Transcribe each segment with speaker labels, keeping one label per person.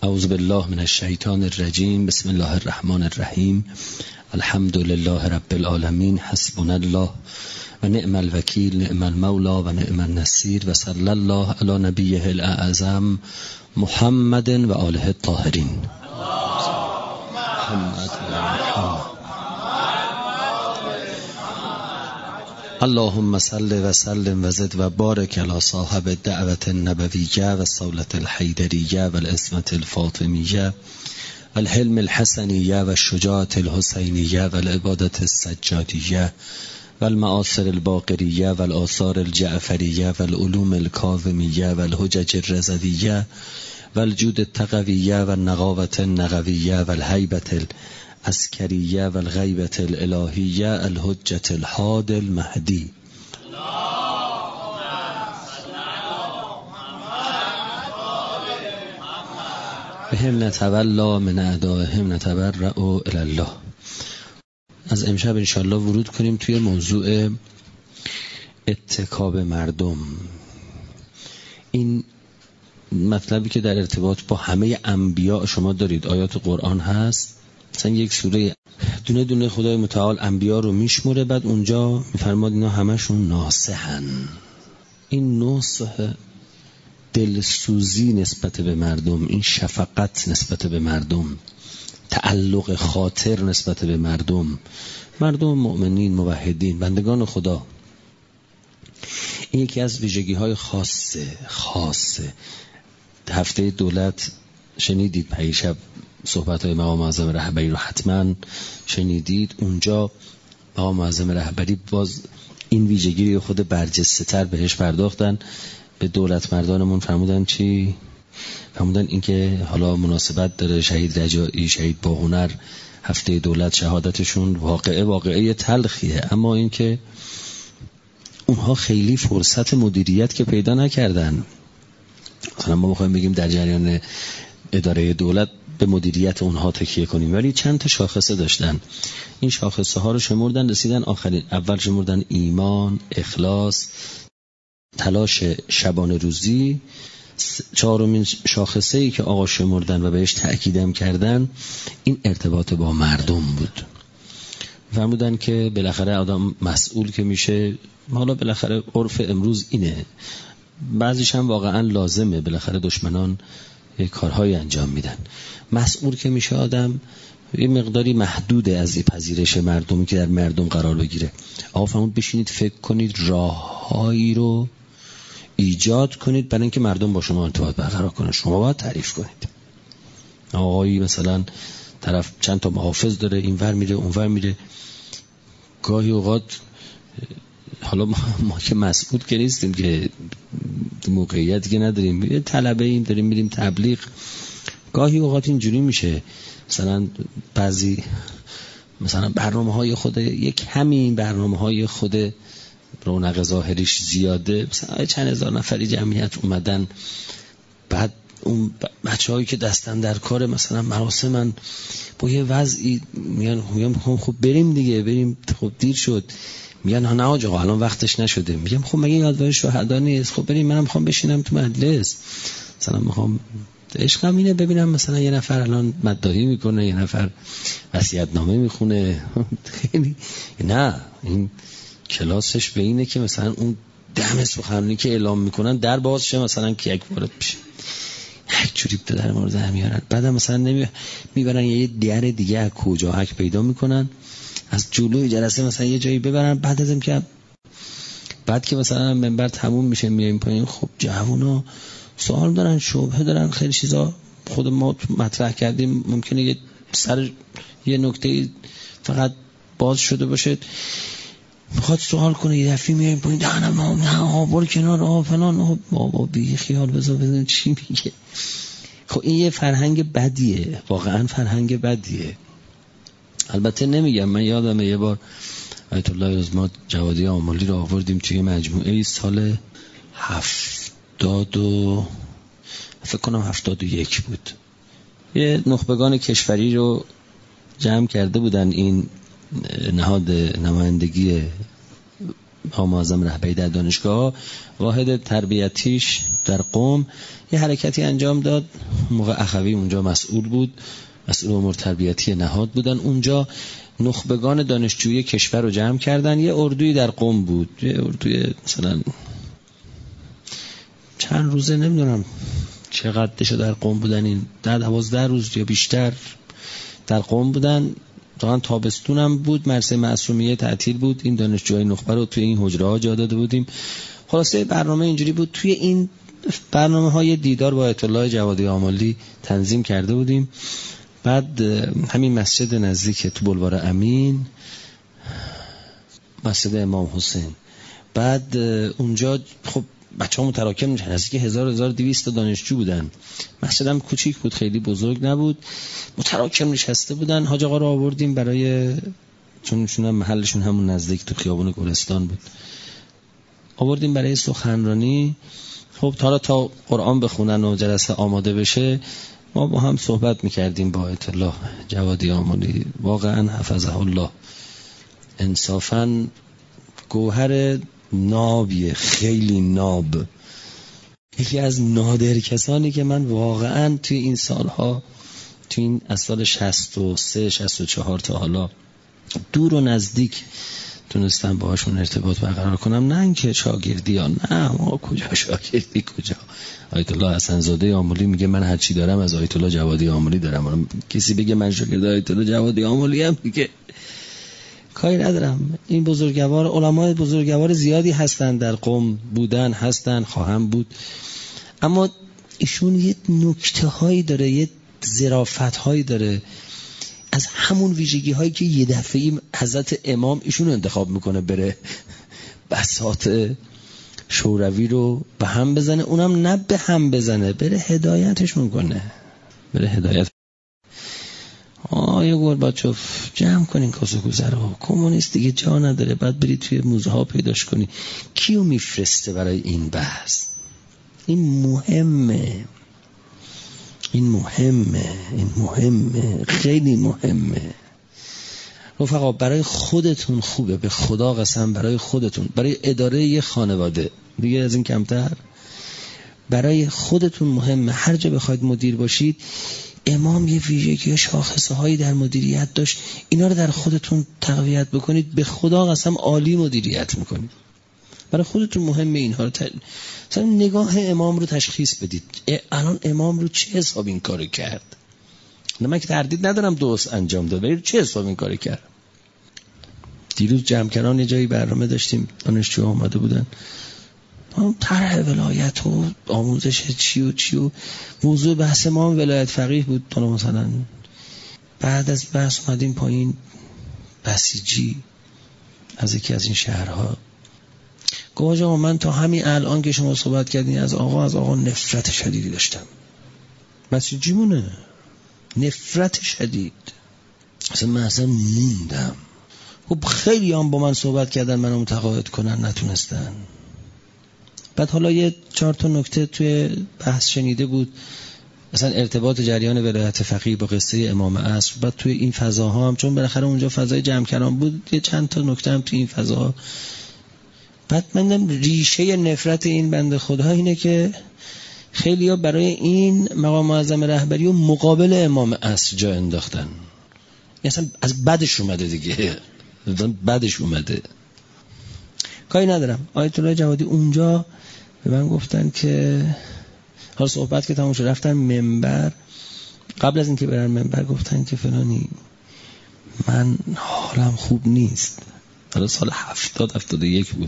Speaker 1: اعوذ بالله من الشیطان الرجیم. بسم الله الرحمن الرحیم. الحمد لله رب العالمین. حسبنا الله و نعم الوکیل، نعم المولا و نعم النصیر، و صلی الله علی نبیه الاعظم محمد و آله الطاهرین. اللهم صل و سلم و زد و بارک علی صاحب الدعوة النبویه و الصولة الحیدریه و العصمة الفاطمیه و الحلم الحسنیه و الشجاعة الحسینیه و العبادة السجادیه و المآثر الباقریه و الآثار الجعفریه و العلوم الکاظمیه و الحجج الرضویه و الجود التقویه و النقاوة النقویه و الهیبة العسکریه و الغیبة الالهیه الحجة الحاد المهدی. بهم نتولا من اعدائهم نتبرأ الی الله. از امشب انشاءالله ورود کنیم توی موضوع اتکا به مردم. این مطلبی که در ارتباط با همه انبیاء شما دارید، آیات قرآن هست، مثلا یک سوره دونه دونه خدای متعال انبیاء رو میشموره، بعد اونجا میفرماد اینا همشون ناصحن. این نصح دلسوزی نسبت به مردم، این شفقت نسبت به مردم، تعلق خاطر نسبت به مردم مؤمنین، موحدین، بندگان خدا، این یکی از ویژگی های خاصه. هفته دولت شنیدید، پیشب صحبت های مقام معظم رهبری رو حتما شنیدید. اونجا مقام معظم رهبری باز این ویژگی رو خود برجسته تر بهش پرداختن. به دولت مردانمون فرمودن چی؟ فرمودن این که حالا مناسبت داره شهید رجایی، شهید باهنر، هفته دولت شهادتشون واقعه تلخیه، اما این که اونها خیلی فرصت مدیریت که پیدا نکردن. مثلا ما میخوایم بگیم در جریان اداره دولت به مدیریت اونها تکیه کنیم، ولی چند تا شاخصه داشتن. این شاخصه ها رو شمردن، رسیدن آخرین. اول شمردن ایمان، اخلاص، تلاش شبانه روزی. چهارمین شاخصه ای که آقا شمردن و بهش تأکیدم کردن این ارتباط با مردم بود. فرمودن که بالاخره آدم مسئول که میشه، حالا بالاخره عرف امروز اینه، بعضیش هم واقعا لازمه، بالاخره دشمنان کارهای انجام میدن. مسئول که میشه آدم یه مقداری محدوده از این پذیرش مردمی که در مردم قرار بگیره. آقا فرمود بشینید فکر کنید، راههایی رو ایجاد کنید برای اینکه مردم با شما ارتباط برقرار کنن. شما باید تعریف کنید. آقایی مثلا طرف چند تا محافظ داره، اینور میره اونور میره، گاهی اوقات حالا ما که مسئول که نیستیم، که موقعیتی که نداریم، یه طلبه ایم داریم میریم تبلیغ، گاهی اوقات اینجوری میشه مثلا بعضی مثلا برنامه‌های خود یک همین برنامه‌های خود رونق ظاهریش زیاده، مثلا چند هزار نفری جمعیت اومدن، بعد اون بچه‌هایی که دستن در کار مثلا مراسمن با یه وضعی میگن خب بریم دیگه، بریم، خب دیر شد. میگن نه آقا الان وقتش نشده. میگم خب مگه یادگار شهدا نیست؟ خب بریم، منم میخوام بشینم تو مجلس، مثلا میخوام عشقم اینه ببینم مثلا یه نفر الان مداحی میکنه، یه نفر وصیت‌نامه میخونه. نه، این کلاسش به اینه که مثلا اون دم سخنرانی که اعلام میکنن در باز شه، مثلا که یک وارد بشه، یک جوری در مورد هم میارن، بعدم مثلا میبرن یه در دیگه از کجا حک پیدا میکنن، از جلوی جلسه مثلا یه جایی ببرن، بعد که مثلا منبر تموم میشه میایم پایین. خب جوونا سوال دارن، شبهه دارن، خیلی چیزا خود ما مطرح کردیم، ممکنه یه سر یه نکته فقط باز شده باشه، میخواد سوال کنه، یه دفعه میایم پایین، نه برو کنار، فلان، بابا بی خیال بذار چی میگه. خب این یه فرهنگ بدیه، واقعا فرهنگ بدیه. البته نمیگم، من یادمه یه بار آیت الله عظمت جوادی آملی رو آوردیم توی مجموعه سال 71 بود. یه نخبگان کشوری رو جمع کرده بودن، این نهاد نمایندگی مقام معظم رهبری در دانشگاه، واحد تربیتیش در قم یه حرکتی انجام داد. موقع اخوی اونجا مسئول بود، مسئول امور تربیتی نهاد بودن. اونجا نخبگان دانشجویی کشور رو جمع کردن. یه اردوی در قم بود، یه اردوی مثلا چند روزه، نمیدونم چقدرش در قم بودن، این 12 روز یا بیشتر در قم بودن. واقعا تابستون هم بود، مرسه معصومیه تعطیل بود. این دانشجوهای نخبه رو توی این حجره ها جا داده بودیم. خلاصه برنامه اینجوری بود. توی این برنامه های دیدار با آیت الله جوادی آملی تنظیم کرده بودیم. بعد همین مسجد نزدیک تو بلوار امین، مسجد امام حسین، بعد اونجا خب بچه‌ها متراکم میشن، نزدیک 1200 دانشجو بودن. مسجدم کوچیک بود، خیلی بزرگ نبود، متراکم نشسته بودن. حاج آقا رو آوردیم برای، چون محلشون همون نزدیک تو خیابون گلستان بود، آوردیم برای سخنرانی. خب تا قرآن بخونن و جلسه آماده بشه ما با هم صحبت میکردیم با آیت الله جوادی آملی. واقعا حفظه الله، انصافا گوهر نابیه، خیلی ناب، یکی از نادر کسانی که من واقعا توی این سالها، توی این از سال 63 64 تا حالا دور و نزدیک تونستم باهاشون ارتباط برقرار کنم. نه اینکه شاگردی یا نه، ما کجا شاگردی کجا. آیت الله حسن زاده آملی میگه من هر چی دارم از آیت الله جوادی آملی دارم. کسی بگه من شاگرد آیت الله جوادی آملی ام دیگه کاری ندارم. این بزرگوار، علمای بزرگوار زیادی هستن در قم، بودن، هستن، خواهم بود. اما ایشون یه نکته هایی داره، یه ظرافت هایی داره، از همون ویژگی هایی که یه دفعه‌ای حضرت امام ایشون انتخاب میکنه بره بساط شوروی رو به هم بزنه. اونم نه به هم بزنه، بره هدایتشون کنه، بره هدایت. یه گورباچوف جمع کنین کاسه کوزه رو، کمونیست دیگه جا نداره، بعد برید توی موزه ها پیداش کنی. کیو میفرسته برای این بحث؟ این مهمه، خیلی مهمه. رفقا برای خودتون خوبه، به خدا قسم، برای خودتون، برای اداره یه خانواده دیگه از این کمتر، برای خودتون مهمه. هر جا بخواید مدیر باشید، امام یه ویژگی شاخصه هایی در مدیریت داشت، اینا رو در خودتون تقویت بکنید، به خدا قسم عالی مدیریت میکنید. برای خودتون مهمه اینها رو مثلا نگاه امام رو تشخیص بدید. الان امام رو چه حساب این کارو کرد؟ من که تردید ندارم درست انجام داد، ولی چه حساب این کارو کرد؟ دیروز جمع‌کران یه جایی برنامه داشتیم، دانشجوها اومده بودن، طرح ولایت و آموزش چی و موضوع بحث ما هم ولایت فقیه بود. مثلا بعد از بحث اومدیم پایین، بسیجی از یکی از این شهرها گفت آقا من تا همین الان که شما صحبت کردین از آقا نفرت شدیدی داشتم. بسیجی مونه، نفرت شدید، من اصلا موندم. خب خیلی هم با من صحبت کردن منو متقاعد کنن، نتونستن. بعد حالا یه 4 تا نکته توی بحث شنیده بود، مثلا ارتباط جریان ولایت فقیه با قصه امام عصر. بعد توی این فضاها هم، چون بالاخره اونجا فضای جمع کردن بود، یه چند تا نکته هم توی این فضاها. بعد من ریشه نفرت این بنده خدا اینه که خیلی‌ها برای این مقام معظم رهبری و مقابل امام عصر جا انداختن. اصلا از بدش اومده دیگه، بدش اومده. کاری ندارم. آیت الله جوادی اونجا به من گفتن که حالا صحبت که تموم شد، رفتن منبر. قبل از اینکه برن منبر گفتن که فلانی من حالم خوب نیست. حالا سال 70-71 بود.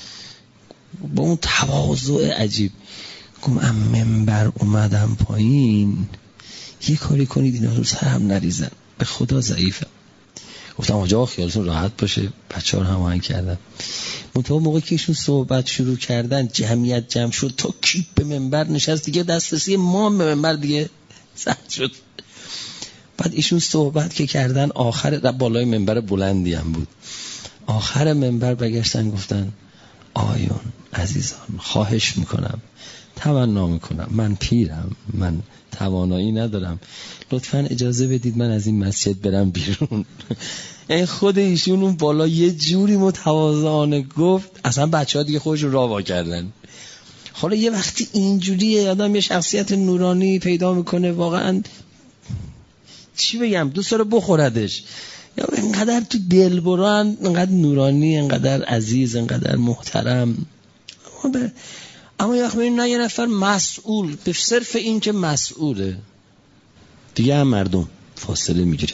Speaker 1: با اون تواضع عجیب گفتم منبر اومدم پایین، یه کاری کنید اینا رو سرم نریزن، به خدا ضعیفم. گفتم آقا خیالتون راحت باشه، بچه‌ها رو هماهنگ کردم. منتها موقعی که ایشون صحبت شروع کردن، جمعیت جمع شد، تا کی به منبر نشست دیگه دسترسی ما به منبر دیگه سخت شد. بعد ایشون صحبت که کردن، آخر بالای منبر بلندی هم بود، آخر منبر برگشتن گفتن آیون عزیزان خواهش میکنم تمنا میکنم من پیرم، من توانایی ندارم، لطفاً اجازه بدید من از این مسجد برم بیرون. این خود ایشون اون بالا یه جوری متواضعانه گفت اصلا بچه‌ها دیگه خودشون راه وا کردن. حالا یه وقتی اینجوریه آدم یه شخصیت نورانی پیدا میکنه واقعا چی بگم دوست داره بخوردش، یا اینقدر تو دل بران، اینقدر نورانی، اینقدر عزیز، اینقدر محترم. اما یه وقت میبینی نه یه نفر مسئول به صرف این که مسئوله دیگه هم مردم فاصله میگیره.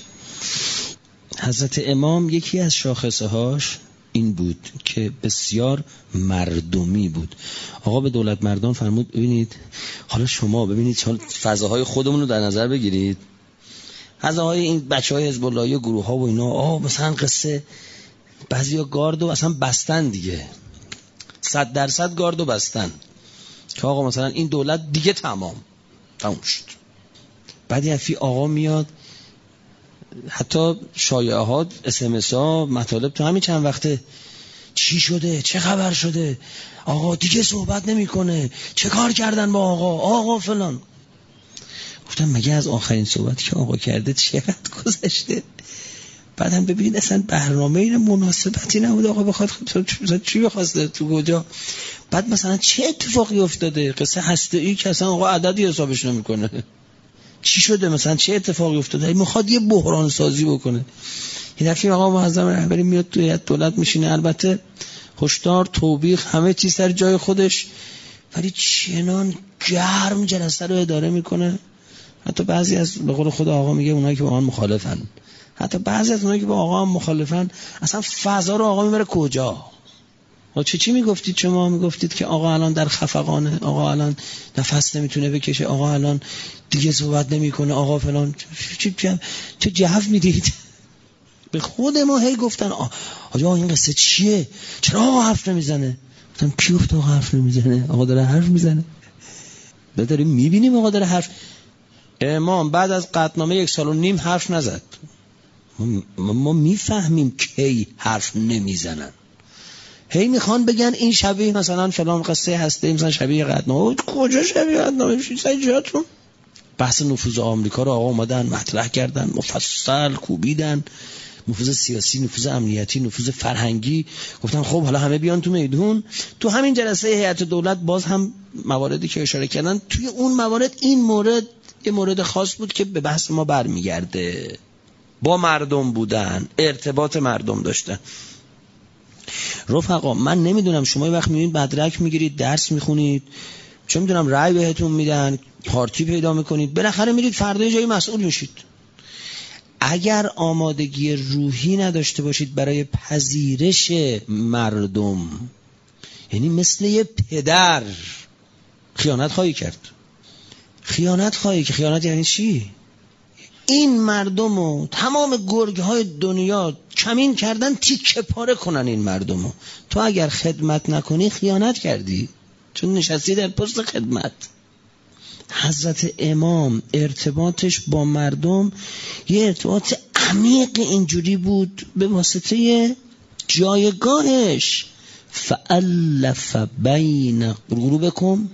Speaker 1: حضرت امام یکی از شاخصه هاش این بود که بسیار مردمی بود. آقا به دولت مردان فرمود ببینید حالا شما ببینید فضاهای خودمون رو در نظر بگیرید، فضاهای این بچهای حزب اللهی و گروه ها و اینا، مثلا قصه بعضیا گاردو اصلا بستن دیگه، 100% گاردو بستن که آقا مثلا این دولت دیگه تمام شد. بعد یفی آقا میاد، حتی شایعات SMS ها مطالب تو همین چند وقته، چی شده چه خبر شده، آقا دیگه صحبت نمیکنه، چه کار کردن با آقا فلان. گفتم مگه از آخرین صحبتی که آقا کرده چقدر گذشته؟ بعدم ببینید اصلا برنامه این مناسبتی نبود آقا بخواد چی بخواسته تو کجا، بعد مثلا چه اتفاقی افتاده، قصه هسته‌ای که اصلا آقا عددی حسابش نمیکنه، چی شده مثلا چه اتفاقی افتاده، میخواد یه بحران سازی بکنه. این دفعه آقا معظم رهبری میاد توی هیئت دولت میشینه، البته هشدار توبیخ همه چیز سر جای خودش، ولی چنان گرم جلسه رو اداره میکنه. حتی بعضی از به قول خود آقا میگه اونایی که با آن مخالفن، حتی بعضی از اونایی که با آقا هم مخالفن اصلا فضا رو آقا میبره کجا. چی میگفتید شما؟ میگفتید که آقا الان در خفقانه، آقا الان نفس نمیتونه بکشه، آقا الان دیگه صحبت نمیکنه، آقا فلان. چه جو میدید به خود ما؟ هی گفتن آقا این قصه چیه، چرا آقا حرف نمیزنه؟ گفتم کی گفت آقا حرف نمیزنه؟ آقا داره حرف میزنه، داریم میبینیم آقا داره حرف. امام بعد از قطعنامه 1.5 سال حرف نزد. ما میفهمیم کی حرف نمیزنن، هی میخوان بگن این شبیه مثلا فلان قصه هسته، مثلا شبیه قطعنامه. کجا شبیه قطعنامه میشه جاتون؟ بحث نفوذ آمریکا رو آقا اومدن مطرح کردن، مفصل کوبیدن، نفوذ سیاسی، نفوذ امنیتی، نفوذ فرهنگی. گفتن خب حالا همه بیان تو میدون. تو همین جلسه هیئت دولت باز هم مواردی که اشاره کردن، توی اون موارد این مورد یه مورد خاص بود که به بحث ما برمیگرده، با مردم بودن، ارتباط مردم داشتن. رفقا من نمیدونم شما یه وقت میبینید مدرک میگیرید، درس میخونید، چه میدونم رأی بهتون میدن، پارتی پیدا میکنید، بالاخره میرید فردا جایی مسئول میشید. اگر آمادگی روحی نداشته باشید برای پذیرش مردم، یعنی مثل یه پدر خیانت خواهی کرد. خیانت یعنی چی؟ این مردمو تمام گرگ‌های دنیا کمین کردن تیکه پاره کنن این مردمو. تو اگر خدمت نکنی خیانت کردی، چون نشستی در پست خدمت. حضرت امام ارتباطش با مردم یه ارتباط عمیق اینجوری بود به واسطه جایگاهش. فألف بین قلوبکم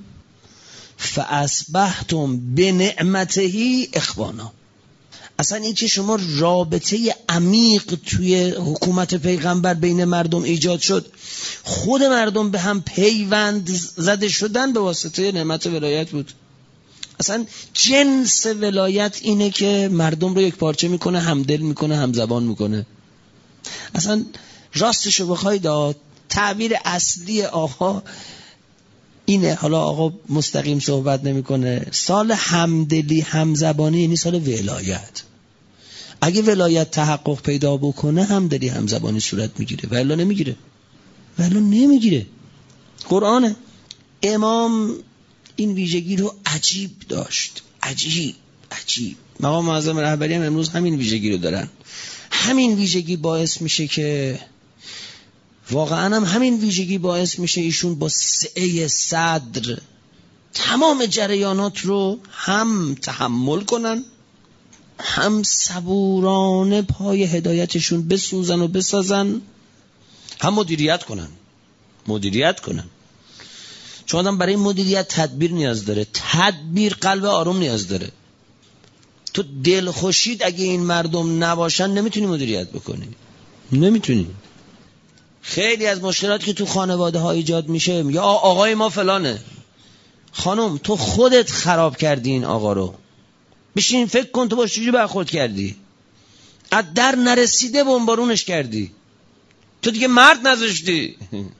Speaker 1: فاصبحتم بنعمته اخوانا. اصلا این که شما رابطه عمیق توی حکومت پیغمبر بین مردم ایجاد شد، خود مردم به هم پیوند زده شدن به واسطه نعمت ولایت بود. اصلا جنس ولایت اینه که مردم رو یک پارچه میکنه، همدل میکنه، همزبان میکنه. اصلا راستشو بخوای داد تعبیر اصلی آقا اینه. حالا آقا مستقیم صحبت نمیکنه. سال همدلی همزبانی یعنی سال ولایت. اگه ولایت تحقق پیدا بکنه همدلی همزبانی صورت میگیره، ولی نمیگیره. قرآنه. امام این ویژگی رو عجیب داشت، عجیب. مقام معظم رهبری هم امروز همین ویژگی رو دارن. همین ویژگی باعث میشه که واقعا همین ویژگی باعث میشه ایشون با سعه صدر تمام جریانات رو هم تحمل کنن، هم صبورانه پای هدایتشون بسوزن و بسازن، هم مدیریت کنن. چون آدم برای مدیریت تدبیر نیاز داره، تدبیر قلب آروم نیاز داره. تو دل خوشید اگه این مردم نباشن نمیتونی مدیریت بکنی، نمیتونی. خیلی از مشکلات که تو خانواده ها ایجاد میشه یا آقای ما فلانه، خانم تو خودت خراب کردی این آقا رو، بشین فکر کن تو باش چجوری برخورد کردی، از در نرسیده بمبارونش کردی، تو دیگه مرد نذاشتی.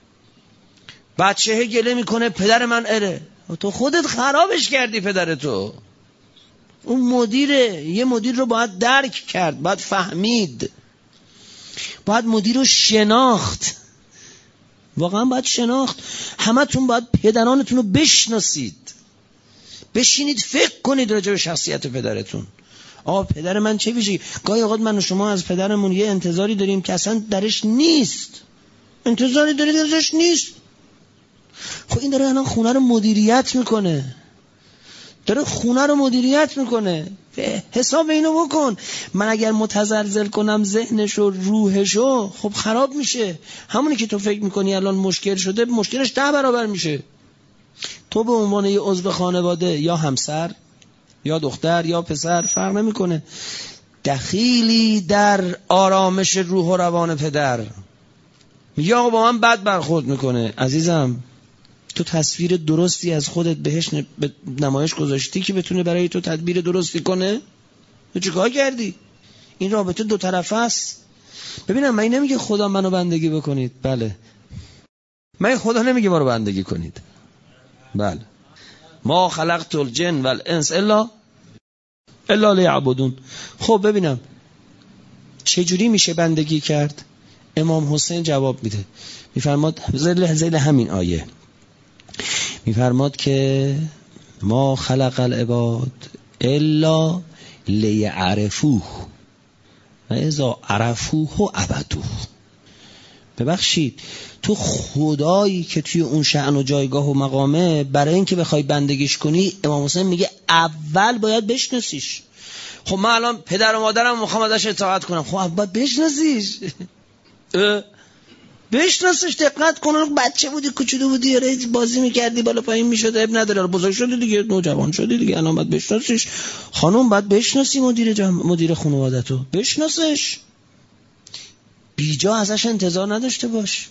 Speaker 1: بچه گله میکنه پدر من اره، تو خودت خرابش کردی پدرتو. اون مدیره، یه مدیر رو باید درک کرد، باید فهمید، باید مدیر رو شناخت، واقعا باید شناخت. همه تون باید پدرانتون رو بشناسید، بشینید فکر کنید راجع به شخصیت پدرتون. آقا پدر من چه ویژگی؟ گاهی اوقات من و شما از پدرمون یه انتظاری داریم که اصلا درش نیست، انتظاری دارید ازش نیست. خب این داره الان خونه رو مدیریت میکنه، داره خونه رو مدیریت میکنه، حساب اینو بکن. من اگر متزلزل کنم ذهنش و روحشو، خب خراب میشه. همونی که تو فکر میکنی الان مشکل شده، مشکلش 10 برابر میشه. تو به عنوان یه عضو خانواده، یا همسر یا دختر یا پسر، فرق نمیکنه، دخیلی در آرامش روح و روان پدر. میگه آقا با من بد برخورد میکنه، عزیزم تو تصویر درستی از خودت بهش نمایش گذاشتی که بتونه برای تو تدبیر درستی کنه؟ تو چیکار کردی؟ این رابطه دو طرفه است. ببینم من نمیگه خدا منو بندگی بکنید، بله، من خدا نمیگه ما رو بندگی کنید، بله، ما خلقت الجن والانس الا لیعبدون. خب ببینم چجوری میشه بندگی کرد؟ امام حسین جواب میده، میفرماد زیل همین آیه میفرماد که ما خلق العباد الا لیعرفوه و اذا عرفوه عبدوه. ببخشید تو خدایی که توی اون شأن و جایگاه و مقامه، برای اینکه بخوای بندگیش کنی، امام حسین میگه اول باید بشناسیش. خب من الان پدر و مادرم میخوام ازش اطاعت کنم، خب اول بشناسیش، بشناسش، دقت کن. بچه بودی، کوچولو بودی، بازی میکردی، بالا پایین میشد، اب نداره، بزرگ شدی دیگه، نوجوان شدی دیگه، الان باید بشناسیش. خانم باید بشناسی مدیر خانواده‌تو، بشناسش، بیجا ازش انتظار نداشته باش.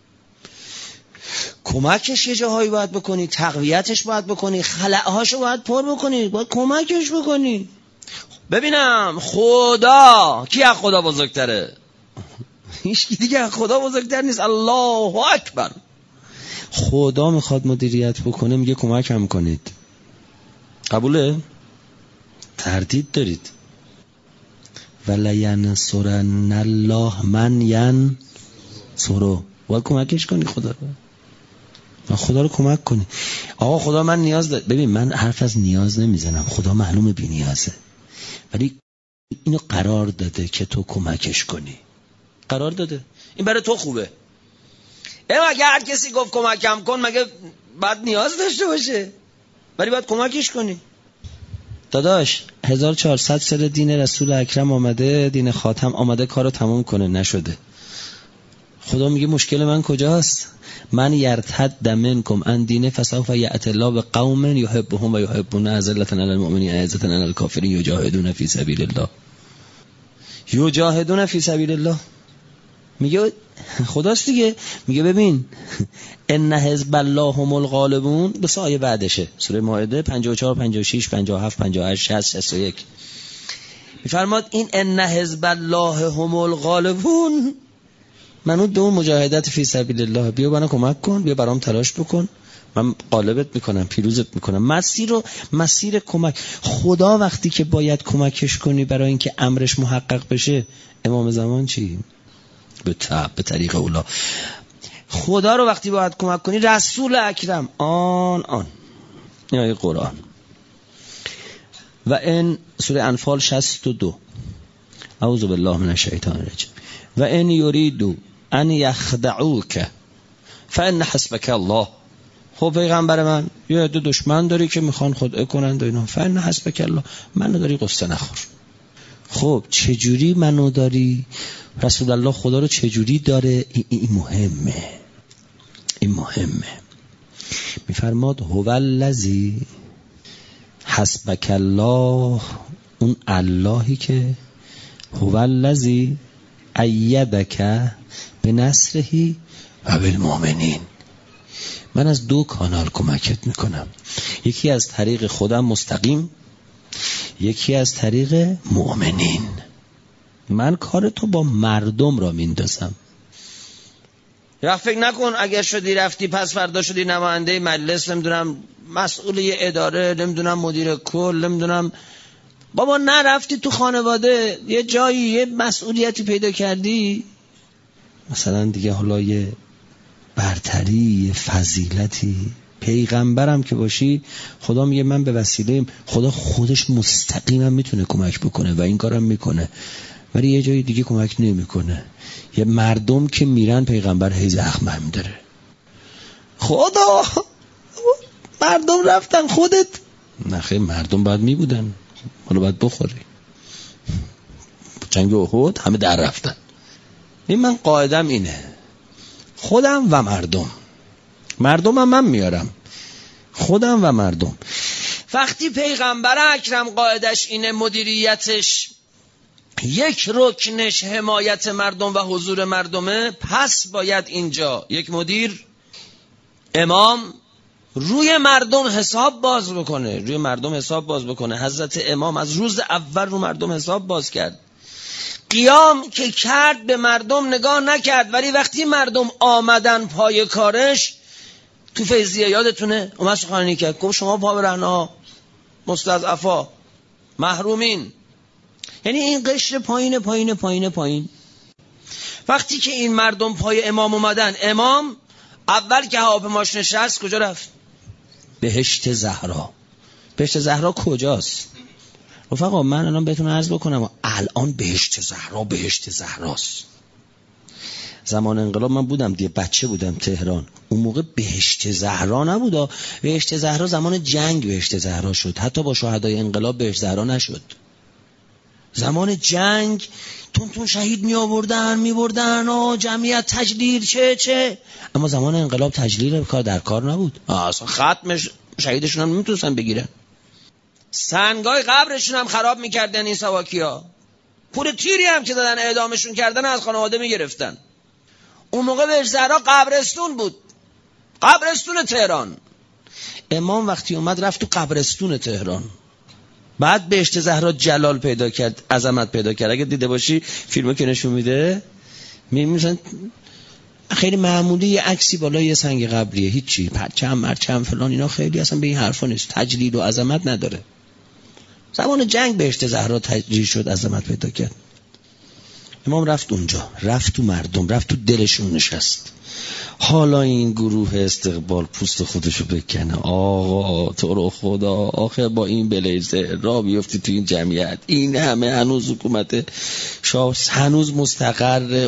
Speaker 1: کمکش یه جاهایی باید بکنی، تقویتش باید بکنی، خلأهاشو باید پر بکنی، باید کمکش بکنی. ببینم خدا کی از خدا بزرگتره؟ هیچ کی دیگه از خدا بزرگتر نیست. الله اکبر. خدا میخواد مدیریت بکنه، میگه کمکم کنید. قبوله؟ تردید دارید؟ ولینصرن الله من ینصره. باید کمکش کنی خدا رو، خدا رو کمک کنی. آقا خدا من نیاز داره. ببین من حرف از نیاز نمیزنم، خدا معلومه بی نیازه، ولی اینو قرار داده که تو کمکش کنی، قرار داده، این برای تو خوبه. مگه هر کسی گفت کمکم کن مگه بعد نیاز داشته باشه؟ ولی باید کمکش کنی. داداش 1400 سال دین رسول اکرم آمده، دین خاتم آمده کارو تموم کنه، نشده. خدا میگه مشکل من کجاست؟ من یرتد منکم عن دینه فسوف یأتی الله بقوم یحبهم و یحبون اذلة علی المؤمنین اعزة علی الکافرین یجاهدون فی سبیل الله. یجاهدون فی سبیل الله میگه خداست دیگه. میگه ببین ان حزب الله هم الغالبون، دو آیه بعدشه، سوره مائده 54 56 57 58 60 61. میفرماد این ان حزب الله هم الغالبون، منو دو مجاهدت فی سبیل الله، بیا منو کمک کن، بیا برام تلاش بکن، من غالبت میکنم، پیروزت میکنم. مسیر کمک. خدا وقتی که باید کمکش کنی برای اینکه امرش محقق بشه، امام زمان چی؟ به طریق اولا. خدا رو وقتی باید کمک کنی، رسول اکرم آن این آیه قرآن. و این سوره انفال 62 اعوذ بالله من الشیطان الرجیم. و ان یریدو ان یخدعوک فان حسبک الله. خب پیغمبر من یه عده دشمن داری که میخوان خدعه کنند و اینا، فان حسبک الله، منو داری قصه نخور. خب چجوری منو داری؟ رسول الله خدا رو چجوری داره؟ این مهمه. میفرماد هو الذی حسبک الله، اون اللهی که هو الذی ایدک بنصره و بالمؤمنین. من از 2 کانال کمکت میکنم، یکی از طریق خودم مستقیم، یکی از طریق مؤمنین. من کار تو با مردم را میندازم. فکر نکن اگر شدی رفتی پس فردا شدی نماینده مجلس، نمیدونم مسئول یه اداره، نمیدونم مدیر کل، نمیدونم. بابا نرفتی تو خانواده یه جایی یه مسئولیتی پیدا کردی، مثلا دیگه حالا یه برتری، یه فضیلتی، پیغمبرم که باشی، خدا میگه من به وسیله خدا خودش مستقیما میتونه کمک بکنه و این کارم میکنه، ولی یه جایی دیگه کمک نمیکنه. یه مردم که میرن پیغمبر هی زخم می‌داره. خدا مردم رفتن خودت نخیر، مردم باید میبودن، حالا باید بخوری. جنگ احد همه در رفتن. این من قاعدم اینه، خودم و مردمم من میارم، خودم و مردم. وقتی پیغمبر اکرم قاعدش اینه، مدیریتش یک رکنش حمایت مردم و حضور مردمه، پس باید اینجا یک مدیر، امام روی مردم حساب باز بکنه. حضرت امام از روز اول رو مردم حساب باز کرد. قیام که کرد به مردم نگاه نکرد، ولی وقتی مردم آمدن پای کارش، تو فیضیه یادتونه اومد سخنرانی کرد، گفت شما پا برهنه، مستضعفا، محرومین. یعنی این قشر پایین. وقتی که این مردم پای امام اومدن، امام اول که هواپیماش نشست کجا رفت؟ بهشت زهرا کجاست؟ رفقا من الان بهتون عرض بکنم، الان بهشت زهراست. زمان انقلاب من بودم دیگه، بچه بودم تهران، اون موقع بهشت زهرا نبودا. بهشت زهرا زمان جنگ بهشت زهرا شد، حتی با شهدای انقلاب بهشت زهرا نشد. زمان جنگ تون شهید می آوردن جمعیت تجلیل چه، اما زمان انقلاب تجلیل کار در کار نبود. اصلا ختم شهیدشون هم نمیتونستن بگیرن، سنگای قبرشون هم خراب میکردن این سواکیا، پول تیری هم که دادن اعدامشون کردن از خانواده میگرفتن. اون موقع بهشت زهرا قبرستون بود، قبرستون تهران. امام وقتی اومد رفت تو قبرستون تهران، بعد بهشت زهرا جلال پیدا کرد، عظمت پیدا کرد. اگه دیده باشی فیلمو که نشون میده، می‌بینی خیلی معمولی یه عکسی بالای یه سنگ قبریه، هیچی، مرچم فلان اینا خیلی اصلا به این حرفا نیست، تجلیل و عظمت نداره. زمان جنگ بهشت زهرا تجلیل شد، عظمت پیدا کرد. امام رفت اونجا، رفت تو مردم، رفت تو دلشون نشست. حالا این گروه استقبال پوست خودشو بکنه، آقا تو رو خدا، آخه با این بلیزه را بیفتی تو این جمعیت، این همه هنوز حکومت شاه هنوز مستقره،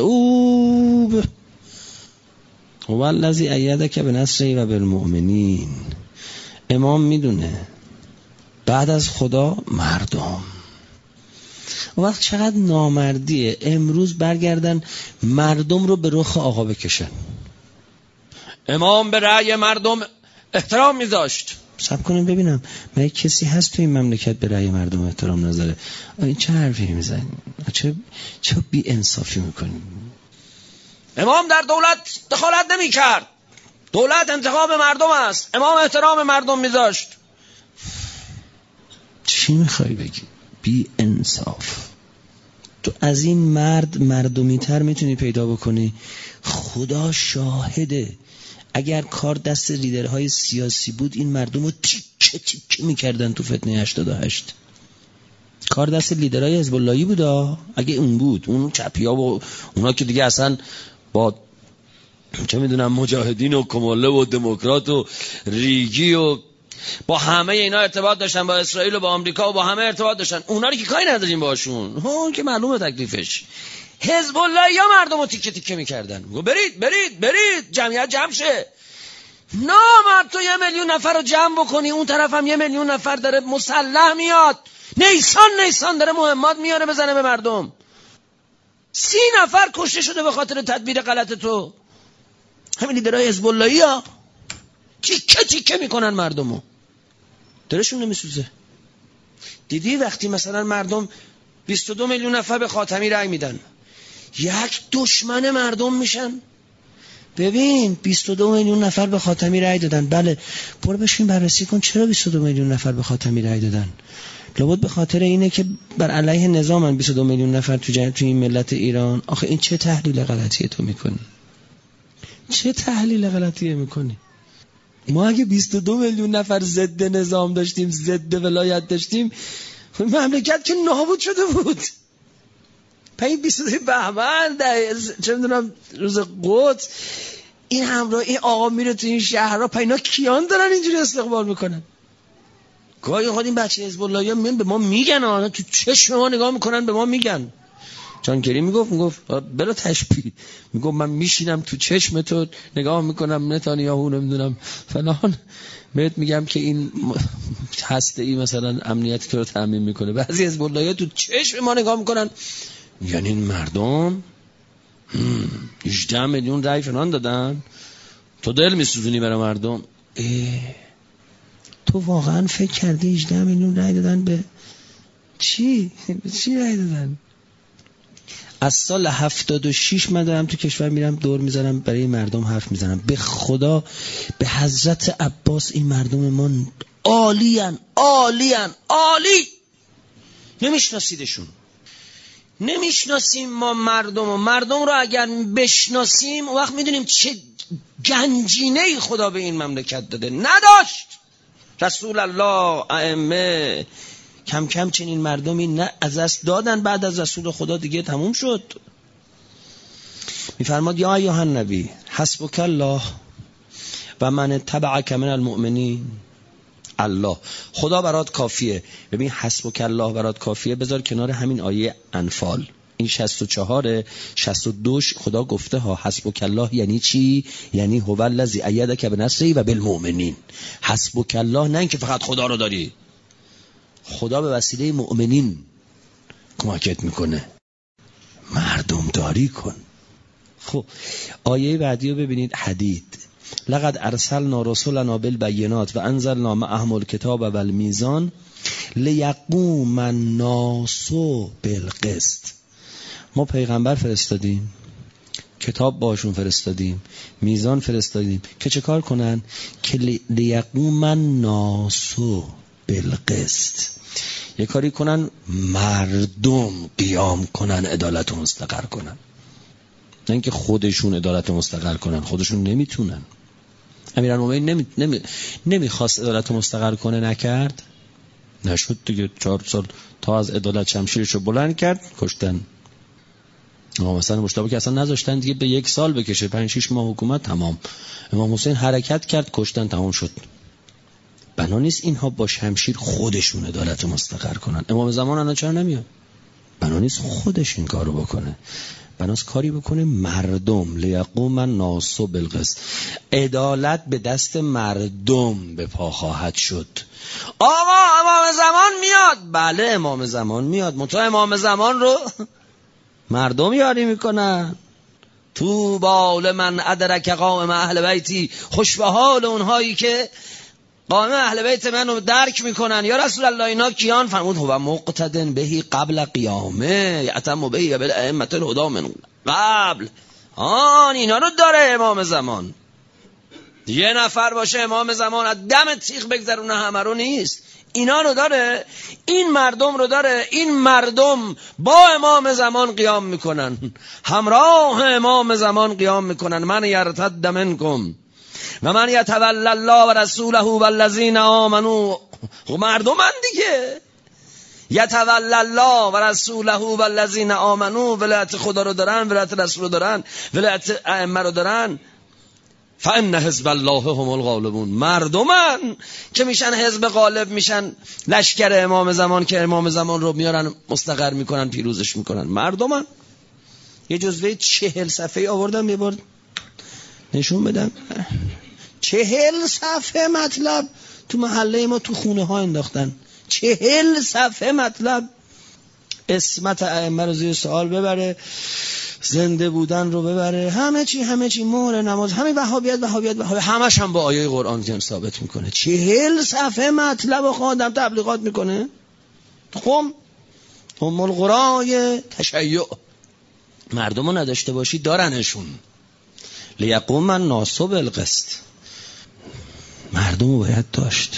Speaker 1: هو الذی ایدک بنصره و بالمؤمنین. امام میدونه بعد از خدا مردم. وقت چقدر نامردیه امروز برگردن مردم رو به رخ آقا بکشن. امام به رأی مردم احترام میذاشت. صبر کنیم ببینم مگه کسی هست تو این مملکت به رأی مردم احترام نذاره؟ این چه حرفی میزنی؟ چه بی انصافی میکنی؟ امام در دولت دخالت نمی کرد، دولت انتخاب مردم است، امام احترام مردم میذاشت. چی میخوای بگی؟ بی انصاف. تو از این مردمی تر میتونی پیدا بکنی؟ خدا شاهده اگر کار دست لیدرهای سیاسی بود این مردم رو تیکه میکردن تو فتنه 88. کار دست لیدرهای حزب اللهی بود. اگه اون بود، اون چپیا و اونا که دیگه اصلا با چه میدونم مجاهدین و کماله و دموکرات و ریگی و با همه اینا ارتباط داشتن، با اسرائیل و با آمریکا و با همه ارتباط داشتن، اونا رو که کاری نداریم باشون، اون که معلومه تکلیفش. حزب الله یا مردم رو تیکه میکردن، برید جمعیت جمع شه. نامرد تو 1 میلیون نفر رو جمع بکنی، اون طرف هم 1 میلیون نفر داره مسلح میاد، نیسان داره مهمات میاره بزنه به مردم. 30 نفر کشته شده به خاطر تدبیر غلط تو. همین لیدرهای حزب اللهی ها تیکه تیکه میکنن مردمو، دلشون نمیسوزه. دیدی وقتی مثلا مردم 22 میلیون نفر به خاتمی رأی میدن، یک دشمن مردم میشن. ببین 22 میلیون نفر به خاتمی رأی دادن، بله برو بشین بررسی کن چرا 22 میلیون نفر به خاتمی رأی دادن. لابد به خاطر اینه که بر علیه نظامن 22 میلیون نفر تو این ملت ایران. آخه این چه تحلیل غلطیه تو میکنی؟ چه تحلیل غلطیه میکنی؟ ما اگه 22 میلیون نفر ضد نظام داشتیم، ضد ولایت داشتیم، مملکت که نابود شده بود. پای 22 بهمن چه میدونم روز قدس این همراه این آقا میره تو این شهرها، پینا کیان دارن اینجوری استقبال میکنن؟ گاهی خود این بچه حزب اللهی میان به ما میگن، آنها تو چشم ما نگاه میکنن به ما میگن. جان کری میگفت بلا تشبیه، میگفت من میشینم تو چشم تو نگاه میکنم نتانیاهو نمیدونم فلان، بهت میگم که این هسته ای مثلا امنیت تو رو تامین میکنه. بعضی حزب اللهی تو چشم ما نگاه میکنن، یعنی این مردم 18 میلیون رای فلان دادن، تو دل میسوزونی برای مردم. تو واقعا فکر کردی 18 میلیون رای دادن به چی؟ به چی رای دادن؟ از سال 76 من دارم تو کشور میرم دور میزنم برای مردم حرف میزنم. به خدا به حضرت عباس این مردم ما عالیان عالی. نمیشناسیدشون، نمیشناسیم ما مردم رو اگر بشناسیم وقت میدونیم چه گنجینه‌ای خدا به این مملکت داده. نداشت رسول الله ائمه کم کم چنین مردمی نه از دست دادن، بعد از رسول خدا دیگه تموم شد. میفرماد یا ایها النبی حسبک الله و من تبعک من المؤمنین. الله خدا برات کافیه. ببین حسبک الله برات کافیه بذار کنار همین آیه انفال، این 64 62 خدا گفته ها حسبک الله یعنی چی؟ یعنی هو الذی ایدک بنصره و بالمؤمنین. حسبک الله نه اینکه فقط خدا رو داری، خدا به وسیله مؤمنین کمکت میکنه. مردم داری کن. خب آیه بعدی رو ببینید. حدید لقد ارسلنا رسلنا بالبینات و انزلنا معهم الکتاب والمیزان لیقوم الناس بالقسط. ما پیغمبر فرستادیم، کتاب باشون فرستادیم، میزان فرستادیم که چه کار کنن؟ که لیقوم الناس بالقسط، یه کاری کنن مردم قیام کنن، عدالت رو مستقر کنن. نه اینکه خودشون عدالت رو مستقر کنن، خودشون نمیتونن. امیرالمومنین نمیخواست عدالت رو مستقر کنه، نکرد، نشد دیگه. 4 سال تا از عدالت شمشیرش رو بلند کرد کشتن. امام حسن مجتبی که اصلا نذاشتن دیگه به 1 سال بکشه، 5-6 ماه حکومت تمام. امام حسین حرکت کرد کشتن، تمام شد. بنا نیست اینها با شمشیر خودشون عدالت رو مستقر کنن. امام زمان الان چرا نمیاد؟ بنا نیست خودش این کارو بکنه، بناست کاری بکنه مردم لیقوم الناس بالقسط. عدالت به دست مردم به پا خواهد شد. آقا امام زمان میاد، بله امام زمان میاد، منتها امام زمان رو مردم یاری میکنن. تو بال من ادرک قائم اهل بیتی، خوش به حال اونهایی که قائم اهل بیت منو درک میکنن. یا رسول الله اینا کیان؟ فرمود هو مقتدن بهی قبل قیامه یعتم بهی بالائمه الهدی من قبل. اینا رو داره امام زمان. یه نفر باشه امام زمان از دم تیغ بگذرونه همه رو نیست. اینا رو داره، این مردم رو داره. این مردم با امام زمان قیام میکنن، همراه امام زمان قیام میکنن. من یرتد منکم و من یتولی الله و رسوله والذین آمنوا. مردمن دیگه. یتولی الله و رسوله والذین آمنوا، ولایت خدا رو دارن، ولایت رسول رو دارن، ولایت ائمه رو دارن. فان حزب الله هم الغالبون. مردمن که میشن حزب غالب، میشن لشکر امام زمان که امام زمان رو میارن مستقر میکنن، پیروزش میکنن. مردمن. یه جزوه 40 صفحه‌ای آوردم یه بار نشون بدم. 40 صفحه مطلب تو محله ما تو خونه ها انداختن. 40 صفحه مطلب. اسمت ائمه رو زیر سوال ببره، زنده بودن رو ببره، همه چی مهر نماز، همه وهابیت همش هم با آیه قرآن ثابت میکنه. 40 صفحه مطلب آدم تبلیغات میکنه. خب القرای تشیع مردم رو نداشته باشی دارنشون. لیقوم الناس بالقسط، مردم رو باید داشت.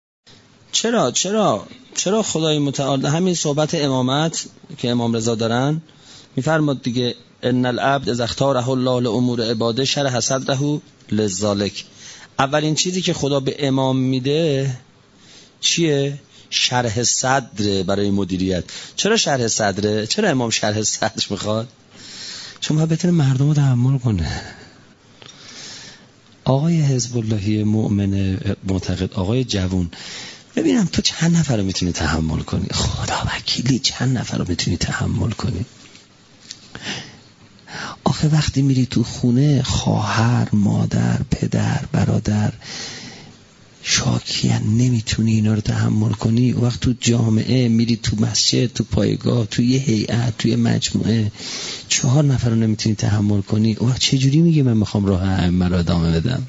Speaker 1: چرا خدای متعال همین صحبت امامت که امام رضا دارن میفرماد دیگه، ان العبد اذا اختاره الله لامور عباده شرح صدره لذالک. اولین چیزی که خدا به امام میده چیه؟ شرح صدر برای مدیریت. چرا شرح صدره؟ چرا امام شرح صدر میخواد؟ چون باید بتونه مردم رو تحمل کنه. آقای حزب اللهی مؤمن معتقد، آقای جوون، ببینم تو چند نفر رو میتونی تحمل کنی؟ خدا وکیلی چند نفر رو میتونی تحمل کنی؟ آخه وقتی میری تو خونه خواهر، مادر، پدر، برادر شاکیان، نمیتونی اینا رو تحمل کنی، و وقت تو جامعه میری، تو مسجد، تو پایگاه، تو یه هیئت، تو یه مجموعه 4 نفر رو نمیتونی تحمل کنی، و وقت چجوری میگه من میخوام راه ائمه رو ادامه بدم؟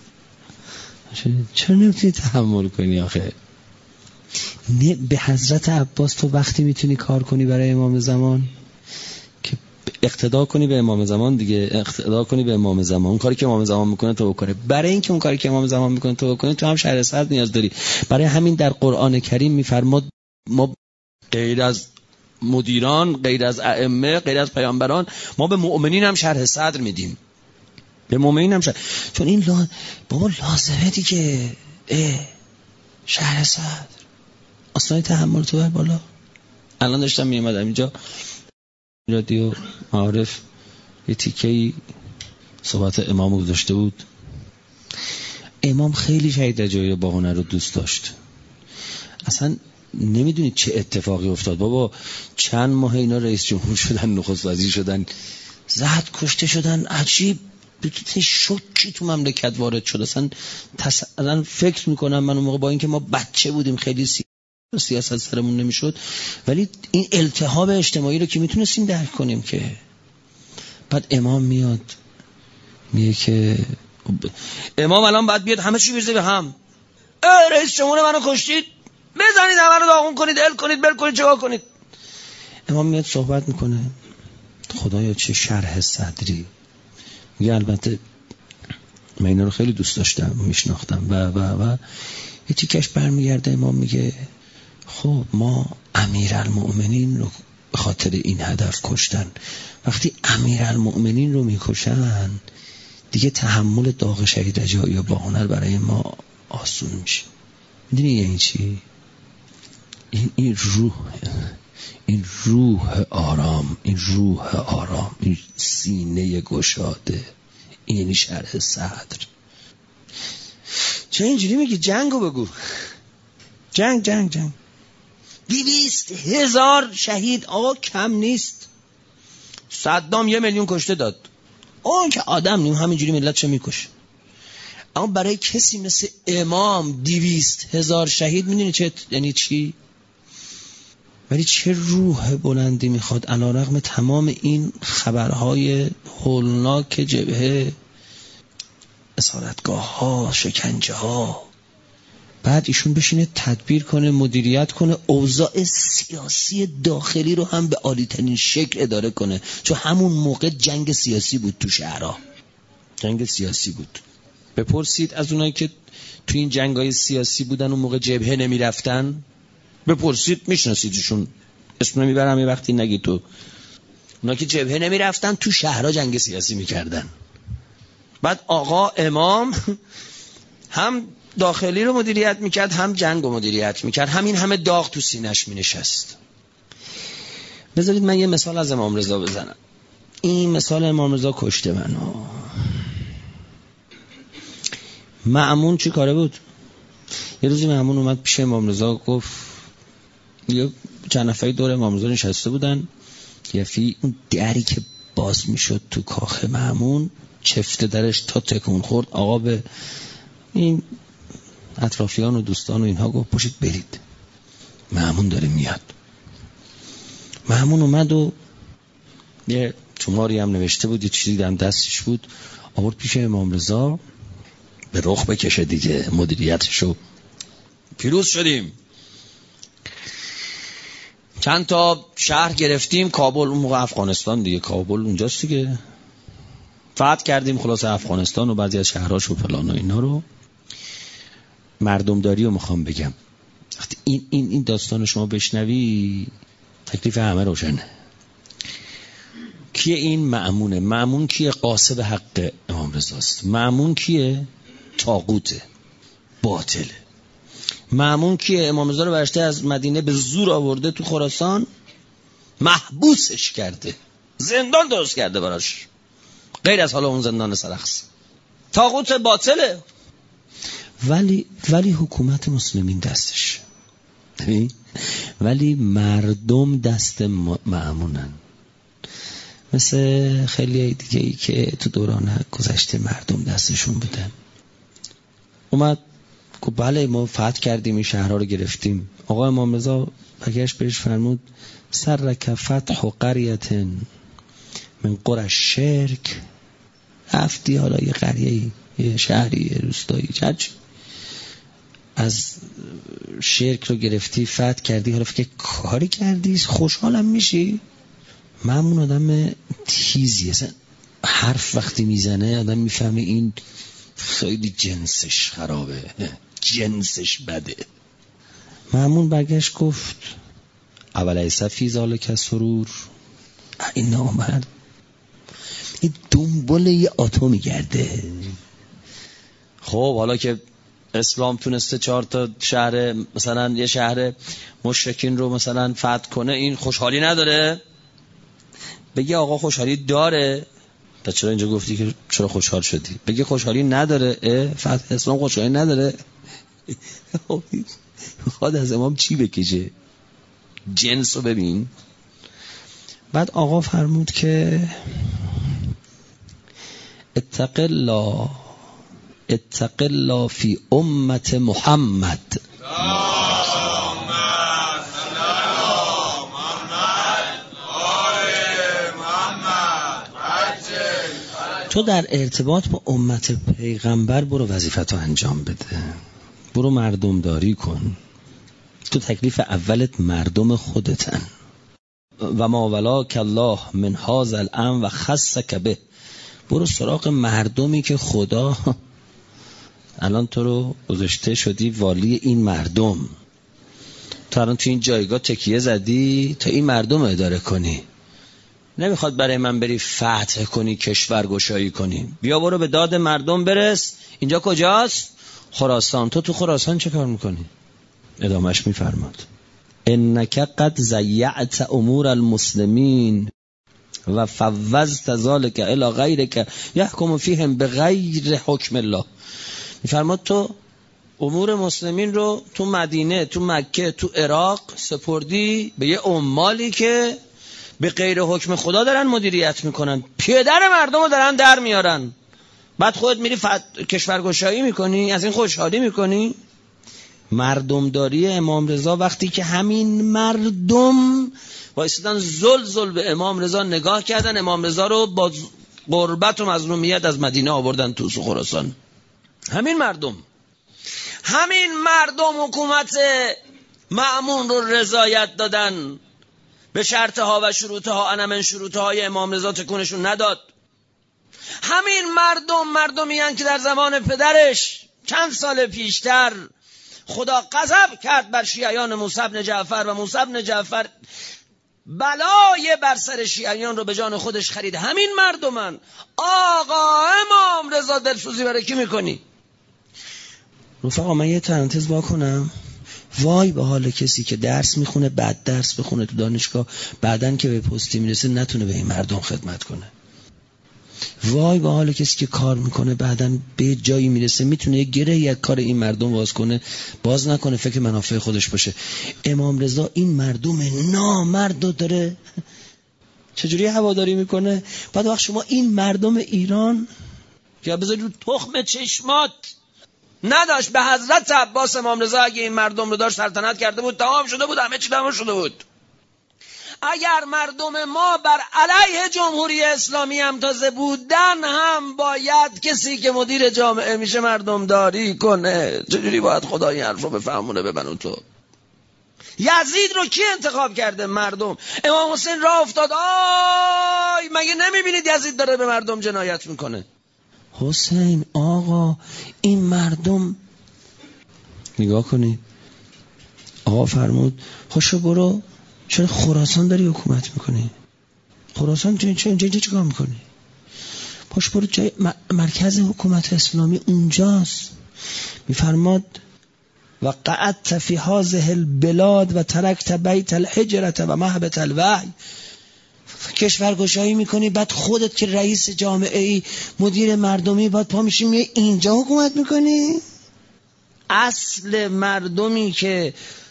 Speaker 1: چرا نمیتونی تحمل کنی آخه؟ به حضرت عباس تو وقتی میتونی کار کنی برای امام زمان که اقتدا کنی به امام زمان دیگه، اقتدا کنی به امام زمان، اون کاری که امام زمان میکنه تو بکنه. برای اینکه اون کاری که امام زمان میکنه تو بکنی، تو هم شرح صدر نیاز داری. برای همین در قرآن کریم میفرماد ما غیر از مدیران، غیر از ائمه، غیر از پیامبران، ما به مؤمنین هم شرح صدر میدیم. به مؤمنین هم چون این بابا لازمه دیگه. شرح صدر اصلا تحمل تو بر بالا. الان داشتم میومدم اینجا رادیو معارف یه تیکه‌ای صحبت امام گذاشته بود. امام خیلی شهید رجایی باهنر رو دوست داشت. اصلا نمیدونید چه اتفاقی افتاد بابا. چند ماه اینا رئیس جمهور شدن، نخست وزیر شدن، زد کشته شدن. عجیب شوکی تو مملکت وارد شد. اصلا فکر میکنم من اون موقع با اینکه ما بچه بودیم خیلی سیاست سرمون نمیشد، ولی این التهاب اجتماعی رو که میتونستیم درک کنیم که. بعد امام میاد میگه که امام الان باید بیاد همه چی بریزه به هم. رئیس جمهور منو کشتید، بزنید همه رو داغون کنید، ال کنید، بل کنید، چگاه کنید. امام میاد صحبت میکنه. خدایا چه شرح صدری. میگه البته من اینا رو خیلی دوست داشتم، میشناختم و یه تیکش برمیگرده. امام میگه خب ما امیرالمؤمنین رو به خاطر این هدف کشتن. وقتی امیرالمؤمنین رو میکشن دیگه تحمل داغ شهید رجایی باهنر برای ما آسون میشه. میدونی یعنی چی؟ این روح آرام، این سینه گشاده، این یعنی شرح صدر. چه اینجوری میگی؟ جنگو بگو. جنگ 200,000 شهید آقا کم نیست. صدام 1,000,000 کشته داد. اون که آدم نیم همینجوری ملت چه میکشه. اما برای کسی مثل امام 200,000 شهید میدونی چه یعنی چی؟ ولی چه روح بلندی میخواد علیرغم تمام این خبرهای هولناک جبهه، اسارتگاه ها، شکنجه ها، بعد ایشون بشینه تدبیر کنه، مدیریت کنه، اوضاع سیاسی داخلی رو هم به عالی‌ترین شکل اداره کنه. چون همون موقع جنگ سیاسی بود تو شهرها، جنگ سیاسی بود. بپرسید از اونایی که تو این جنگ‌های سیاسی بودن اون موقع جبهه نمیرفتن، بپرسید، میشناسیدشون، اسم نمیبرم یه وقتی نگی تو. اونا که جبهه نمیرفتن تو شهرها جنگ سیاسی میکردن. بعد آقا امام هم داخلی رو مدیریت میکرد، هم جنگ رو مدیریت میکرد، همین همه داغ تو سینش مینشست. بذارید من یه مثال از امام رضا بزنم. این مثال امام رضا کشته منو. مأمون چی کاره بود؟ یه روزی مأمون اومد پیش امام رضا، گفت یه چند نفری دور امام رضا نشسته بودن، اون دری که باز میشد تو کاخ مأمون چفته درش تا تکون خورد. آقا به این اطرافیان و دوستان و اینها گفت پاشید برید، مأمون داره میاد. مأمون اومد و یه شماری هم نوشته بود، یه چیزی هم دستش بود، آورد پیش امام رضا به رخ بکشه دیگه مدیریتشو. پیروز شدیم، چند تا شهر گرفتیم، کابل اون موقع افغانستان دیگه، کابل اونجاست دیگه، فتح کردیم خلاص افغانستان و بعضی از شهرهاش و فلان و اینا رو. مردمداری رو میخوام بگم، وقتی این داستان شما بشنوی تکلیف همه روشنه. کیه این مأمونه؟ مأمون کیه؟ قاصد حق امام رضاست. مأمون کیه؟ طاغوته، باطله. مأمون کیه؟ امام رضا رو برشته از مدینه به زور آورده تو خراسان، محبوسش کرده، زندان درست کرده براش، غیر از حالا اون زندان سرخس. طاغوت باطله. ولی حکومت مسلمین دستش، ولی مردم دست مأمونن. مثل خیلی دیگه ای که تو دوران گذشته مردم دستشون بودن. اومد گفت بله ما فتح کردیم، این شهرها رو گرفتیم. آقا امام رضا بگشت بهش فرمود سرک فتح قریة من قرى الشرک. رفتی حالا یه قریه‌ای، یه شهری، یه روستایی، چرچی از شرک رو گرفتی، فتح کردی، حالا فکر کاری کردی، خوشحالم میشی؟ معمون آدم تیزی، اصلا حرف وقتی میزنه آدم میفهمه این خیلی جنسش خرابه، جنسش بده. معمون برگشت گفت اولیس فی ذالک سرور، این نامرد این دنبال یه آتو میگرده. خب حالا که اسلام تونسته 4 تا شهر، مثلا یه شهر مشرکین رو مثلا فتح کنه، این خوشحالی نداره؟ بگه آقا خوشحالی داره. تا چرا اینجا گفتی که چرا خوشحال شدی؟ بگه خوشحالی نداره. فتح اسلام خوشحالی نداره. میخواد از امام چی بکشه؟ جنس رو ببین. بعد آقا فرمود که اتق الله فی امت محمد. تو در ارتباط با امت پیغمبر برو وظیفتو انجام بده، برو مردم داری کن. تو تکلیف اولت مردم خودتن. و ما ولاک الله من هذا الامر و خصک به. برو سراغ مردمی که خدا الان تو رو گذاشته شدی والی این مردم. تو الان تو این جایگاه تکیه زدی تا این مردم اداره کنی. نمیخواد برای من بری فتح کنی، کشور گشایی کنی. بیا برو به داد مردم برس. اینجا کجاست؟ خراسان. تو خراسان چه کار میکنی؟ ادامهش میفرماد انک قد ضیعت امور المسلمین و فوضت ذلک الی غیرک یحکم فیهم بغیر حکم الله. میفرماد تو امور مسلمین رو تو مدینه، تو مکه، تو عراق سپردی به یه عمالی که به غیر حکم خدا دارن مدیریت میکنن، پدر مردم رو دارن در میارن. بعد خودت میری کشورگشایی میکنی، از این خوشحالی میکنی؟ مردمداری امام رضا وقتی که همین مردم وایسادن زل به امام رضا نگاه کردن، امام رضا رو با غربت و مظلومیت از مدینه آوردن تو خراسان. همین مردم حکومت مأمون رو رضایت دادن، به شرطها و شروطها، انا من شروطهای امام رضا تکونشون نداد. همین مردمی هستند که در زمان پدرش چند سال پیشتر خدا غضب کرد بر شیعیان موسی بن جعفر و موسی بن جعفر بلای بر سر شیعیان رو به جان خودش خرید. همین مردمن. آقا امام رضا دلسوزی برای کی میکنی؟ رفقا من یه پرانتز واکنم. وای به حال کسی که درس میخونه، بعد درس بخونه تو دانشگاه، بعدن که به پستی میرسه نتونه به این مردم خدمت کنه. وای به حال کسی که کار میکنه، بعدن به جایی میرسه میتونه یه گره یک کار این مردم باز کنه، باز نکنه فکر منافع خودش باشه. امام رضا این مردم نامردو داره چجوری هواداری میکنه؟ بعد وقت شما این مردم ایران که بذاری رو تخم چشمات نداشت. به حضرت عباس امام رضا اگه این مردم رو داشت سلطنت کرده بود، تمام شده بود، همه چی تمام شده بود. اگر مردم ما بر علیه جمهوری اسلامی هم تازه بودن هم باید کسی که مدیر جامعه میشه مردم داری کنه. چجوری باید خدا این حرف رو بفهمونه ببنو تو؟ یزید رو کی انتخاب کرده؟ مردم. امام حسین راه افتاد، آی مگه نمیبینید یزید داره به مردم جنایت میکنه؟ حسین آقا این مردم، نگاه کنید، آقا فرمود خوشو برو، چرا خراسان داری حکومت میکنی؟ خراسان چه کار میکنی؟ پاش برو جای مرکز حکومت اسلامی اونجاست. میفرماد و قعدت فی هذه البلاد و ترکت بیت الحجرة و مهبط الوحی. کشورگشایی میکنی، بعد خودت که رئیس جامعه ای، مدیر مردمی، بعد پا میشی میای اینجا حکومت میکنی؟ اصل مردمی که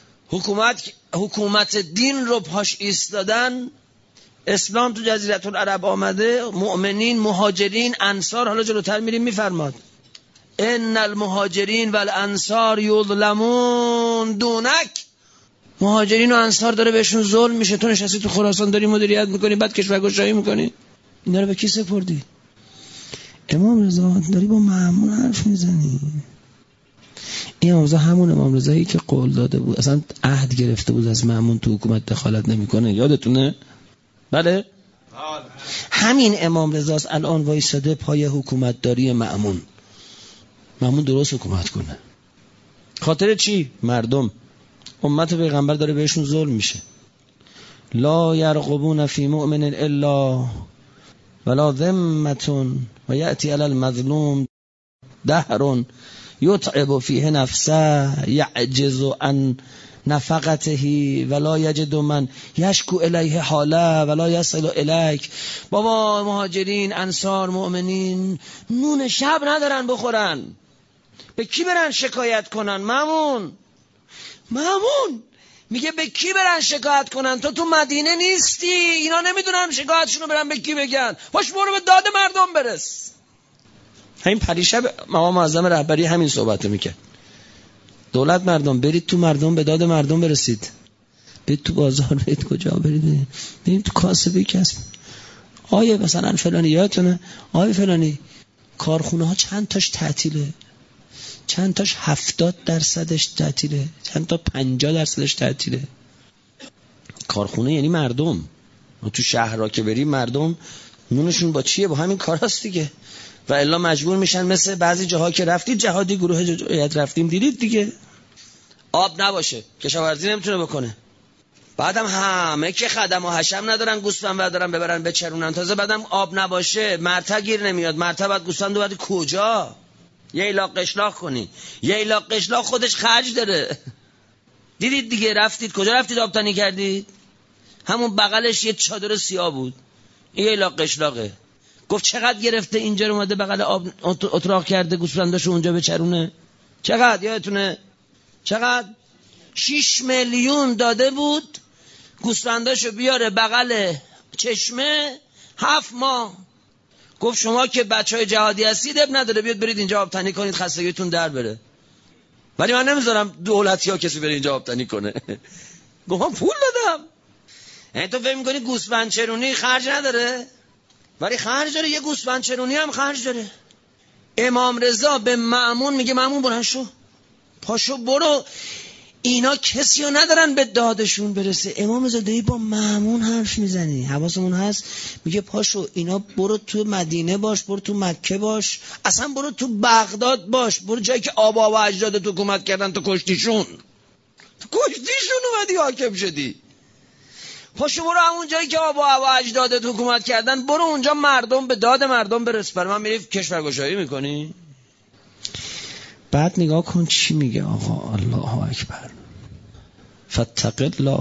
Speaker 1: حکومت دین رو پاش ایستادن، اسلام تو جزیره العرب آمده، مؤمنین، مهاجرین، انصار. حالا جلوتر میریم میفرماد ان المهاجرین والانصار یظلمون دونک. مهاجرین و انصار داره بهشون ظلم میشه، تو نشستی تو خراسان داری مدیریت میکنی، بعد کشورگشایی میکنی. اینا رو به کی سپردی؟ امام رضا داری با مأمون حرف میزنی. این امام رضا همون امام رضایی که قول داده بود، اصلا عهد گرفته بود از مأمون تو حکومت دخالت نمیکنه، یادتونه؟ بله؟ همین امام رضاست الان وایساده پای حکومت داری مأمون درست حکومت کنه. خاطر چی؟ مردم، امت پیغمبر داره بهشون ظلم میشه. لا یرقبون فی مؤمن الا ولا ذمة و یأتی علی المظلوم دهر یتعب فیه نفسه یعجز عن نفقته ولا یجد من یشکو الیه حاله ولا یصل الیک. بابا مهاجرین، انصار، مؤمنین نون شب ندارن بخورن، به کی برن شکایت کنن؟ مأمون میگه به کی برن شکایت کنن؟ تو مدینه نیستی، اینا نمیدونن شکایتشونو برن به کی بگن. باش برو به داد مردم برس. همین پریشب مقام معظم رهبری همین صحبتو میکرد. دولت مردم، برید تو مردم به داد مردم برسید. برید تو بازار، برید کجا، برید تو کاسبه کسب. آیه مثلا فلانی یادتونه؟ آیه فلانی کارخونه ها چند تاش تعطیله، چند تاش 70% تعطیله، چند تا 50% تعطیله. کارخونه یعنی مردم. تو شهرها که بریم مردم نونشون با چیه؟ با همین کاراست دیگه. و الا مجبور میشن مثل بعضی جاها که رفتید، جهادی گروه جهاد رفتیم دیدید دیگه، آب نباشه کشاورزی نمیتونه بکنه. بعدم همه که خدم و حشم ندارن گوسفند بردارن ببرن بچرونن، تازه بعدم آب نباشه مرتع گیر نمیاد. مرتع بعد گوسفند بعد کجا؟ یه ایلاق قشلاق کنی، یه ایلاق قشلاق خودش خرج داره. دیدید دیگه، رفتید کجا رفتید آبتنی کردید؟ همون بغلش یه چادر سیاه بود، یه ایلاق قشلاقه. گفت چقدر گرفته اینجا رو اومده بغل آب اتراق کرده گوسفنداشو اونجا بچرونه؟ چقدر یادتونه؟ چقدر؟ 6 میلیون داده بود گوسفنداشو بیاره بغل چشمه 7 ماه. گفت شما که بچهای جهادی هستید اب نداره، بیاد برید اینجا آبتنی کنید خستگیتون در بره. ولی من نمیذارم دولتی ها کسی بره اینجا آبتنی کنه. گفتم پول دادم. یعنی تو فکر می‌کنی گوسفند چرونی خرج نداره؟ ولی خرج داره. یه گوسفند چرونی هم خرج داره. امام رضا به مأمون میگه مأمون بلند شو، پاشو برو. اینا کسی رو ندارن به دادشون برسه. امام رضا دایی با مأمون حرف میزنی، حواسمون هست. میگه پاشو اینا، برو تو مدینه باش، برو تو مکه باش، اصلا برو تو بغداد باش، برو جایی که آبا و اجداد تو حکومت کردن، تو کشتیشون اومدی حاکم شدی. پاشو برو همون جایی که آبا و اجداد تو حکومت کردن، برو اونجا مردم به داد مردم برس. برای من میری کشورگشایی میکنی؟ بعد نگاه کن چی میگه آقا. الله اکبر. فاتق الله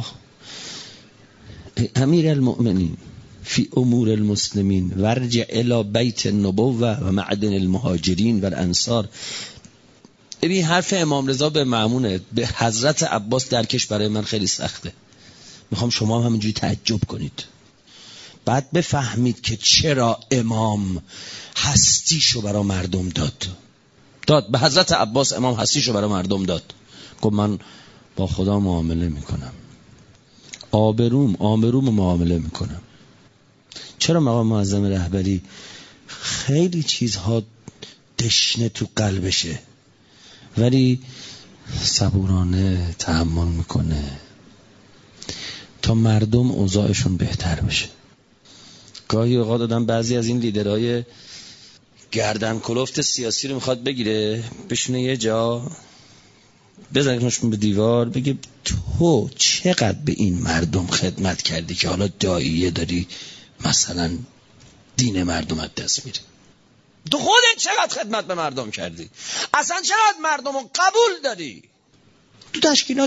Speaker 1: امیر المؤمنین فی امور المسلمین ورجع الی بیت النبوة و معدن المهاجرین و الانصار. ببین حرف امام رضا به مأمونه، به حضرت عباس درکش برای من خیلی سخته. میخوام شما هم همینجوری تعجب کنید، بعد بفهمید که چرا امام هستیشو برای مردم داد. به حضرت عباس امام هستیشو برای مردم داد. گفت من با خدا معامله میکنم، آبروم معامله میکنم. چرا مقام معظم رهبری خیلی چیزها دشنه تو قلبشه ولی صبورانه تحمل میکنه تا مردم اوضاعشون بهتر بشه. گاهی اوقات آدم بعضی از این لیدرهای گردن کلفت سیاسی رو میخواد بگیره بشونه یه جا بزنشون به دیوار بگه تو چقدر به این مردم خدمت کردی که حالا داعیه داری مثلا دین مردم از دست میره. تو خودت چقدر خدمت به مردم کردی؟ اصلا چقدر مردم رو قبول داری؟ تو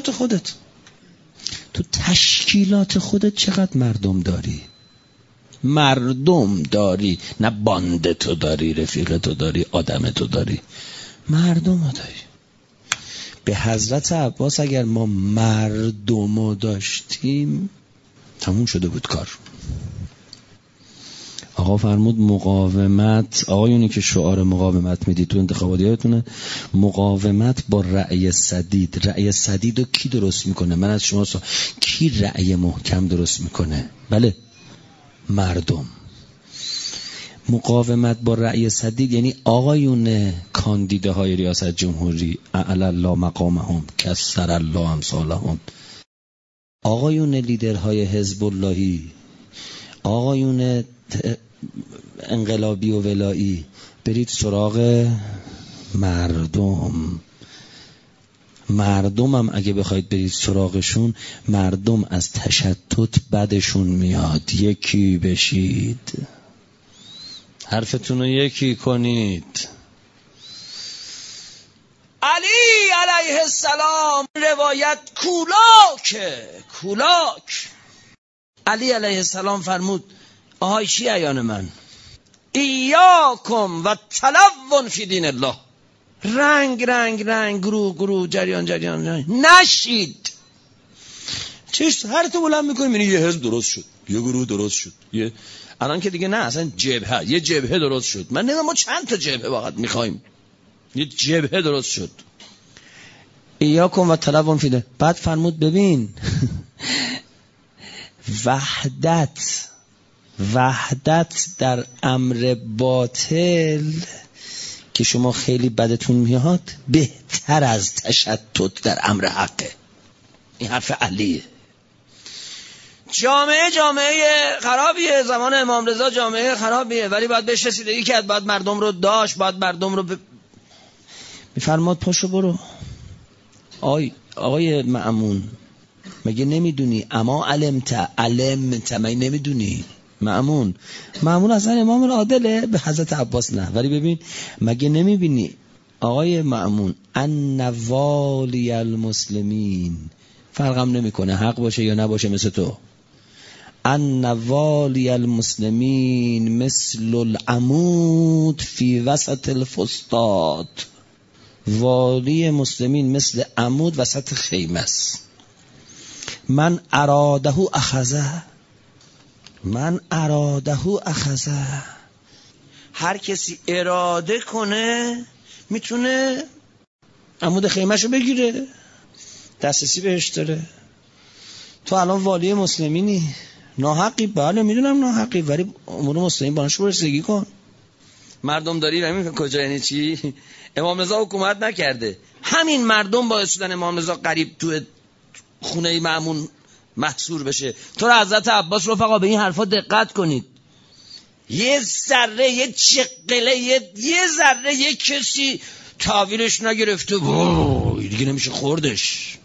Speaker 1: تشکیلات خودت چقدر مردم داری؟ مردم داری، نه باند تو داری، رفیق تو داری، آدم تو داری، مردم رو داری. به حضرت عباس اگر ما مردم رو داشتیم تموم شده بود کار. آقا فرمود مقاومت، آقایونی که شعار مقاومت میدید تو انتخابات یادتونه، مقاومت با رأی سدید. رأی سدید رو کی درست میکنه؟ من از شما کی رأی محکم درست میکنه؟ بله، مردم. مقاومت با رأی سدید یعنی آقایون کاندیده های ریاست جمهوری، اعلی الله مقامهم کسر الله امثالهم، آقایون لیدرهای حزب اللهی، آقایون انقلابی و ولایی، برید سراغ مردم هم اگه بخواید برید سراغشون، مردم از تشتت بدشون میاد. یکی بشید، حرفتون رو یکی کنید. علی علیه السلام روایت کولاک علی علیه السلام فرمود آهای شیعیان من، ایاکم و تلون فی دین الله، رنگ گروه جریان نشید. چش هر تو بلند میکنی میبینی یه حزب درست شد، یه گروه درست شد، الان که دیگه نه، اصلا یه جبهه درست شد. من نمیدونم ما چند تا جبهه واقعا میخوایم، یه جبهه درست شد. ایاکم و تلون فی دین. بعد فرمود ببین وحدت در امر باطل که شما خیلی بدتون میاد بهتر از تشتت در امر حقه. این حرف علیه. جامعه خرابیه، زمان امام رضا جامعه خرابیه، ولی باید بهش رسیدگی کرد، باید مردم رو داشت، باید مردم رو میفرماد پاشو برو. آقای مأمون مگه نمیدونی؟ اما علمت مگه نمیدونی؟ مأمون اصلا امام العادله، به حضرت عباس نه، ولی ببین مگه نمیبینی آقای مأمون ان والی المسلمین، فرقم نمیکنه حق باشه یا نباشه مثل تو، ان والی المسلمین مثل العمود فی وسط الفسطاط، والی مسلمین مثل عمود وسط خیمه است. من اراده اخذه، هر کسی اراده کنه میتونه عمود خیمهشو بگیره، دسترسی بهش داره. تو الان والی مسلمینی، ناحقی، بله میدونم ناحقی، ولی امور مسلمین بانشو برسگی کن. مردم داری و میفهم کجا یعنی چی؟ امام رضا حکومت نکرده، همین مردم باعث شدن امام رضا قریب تو خونه مأمون محصور بشه. تو را حضرت عباس رفقا به این حرفا دقت کنید. یه ذره، یه چقله، یه ذره یه کسی تحویلش نگرفته دیگه نمیشه خوردش.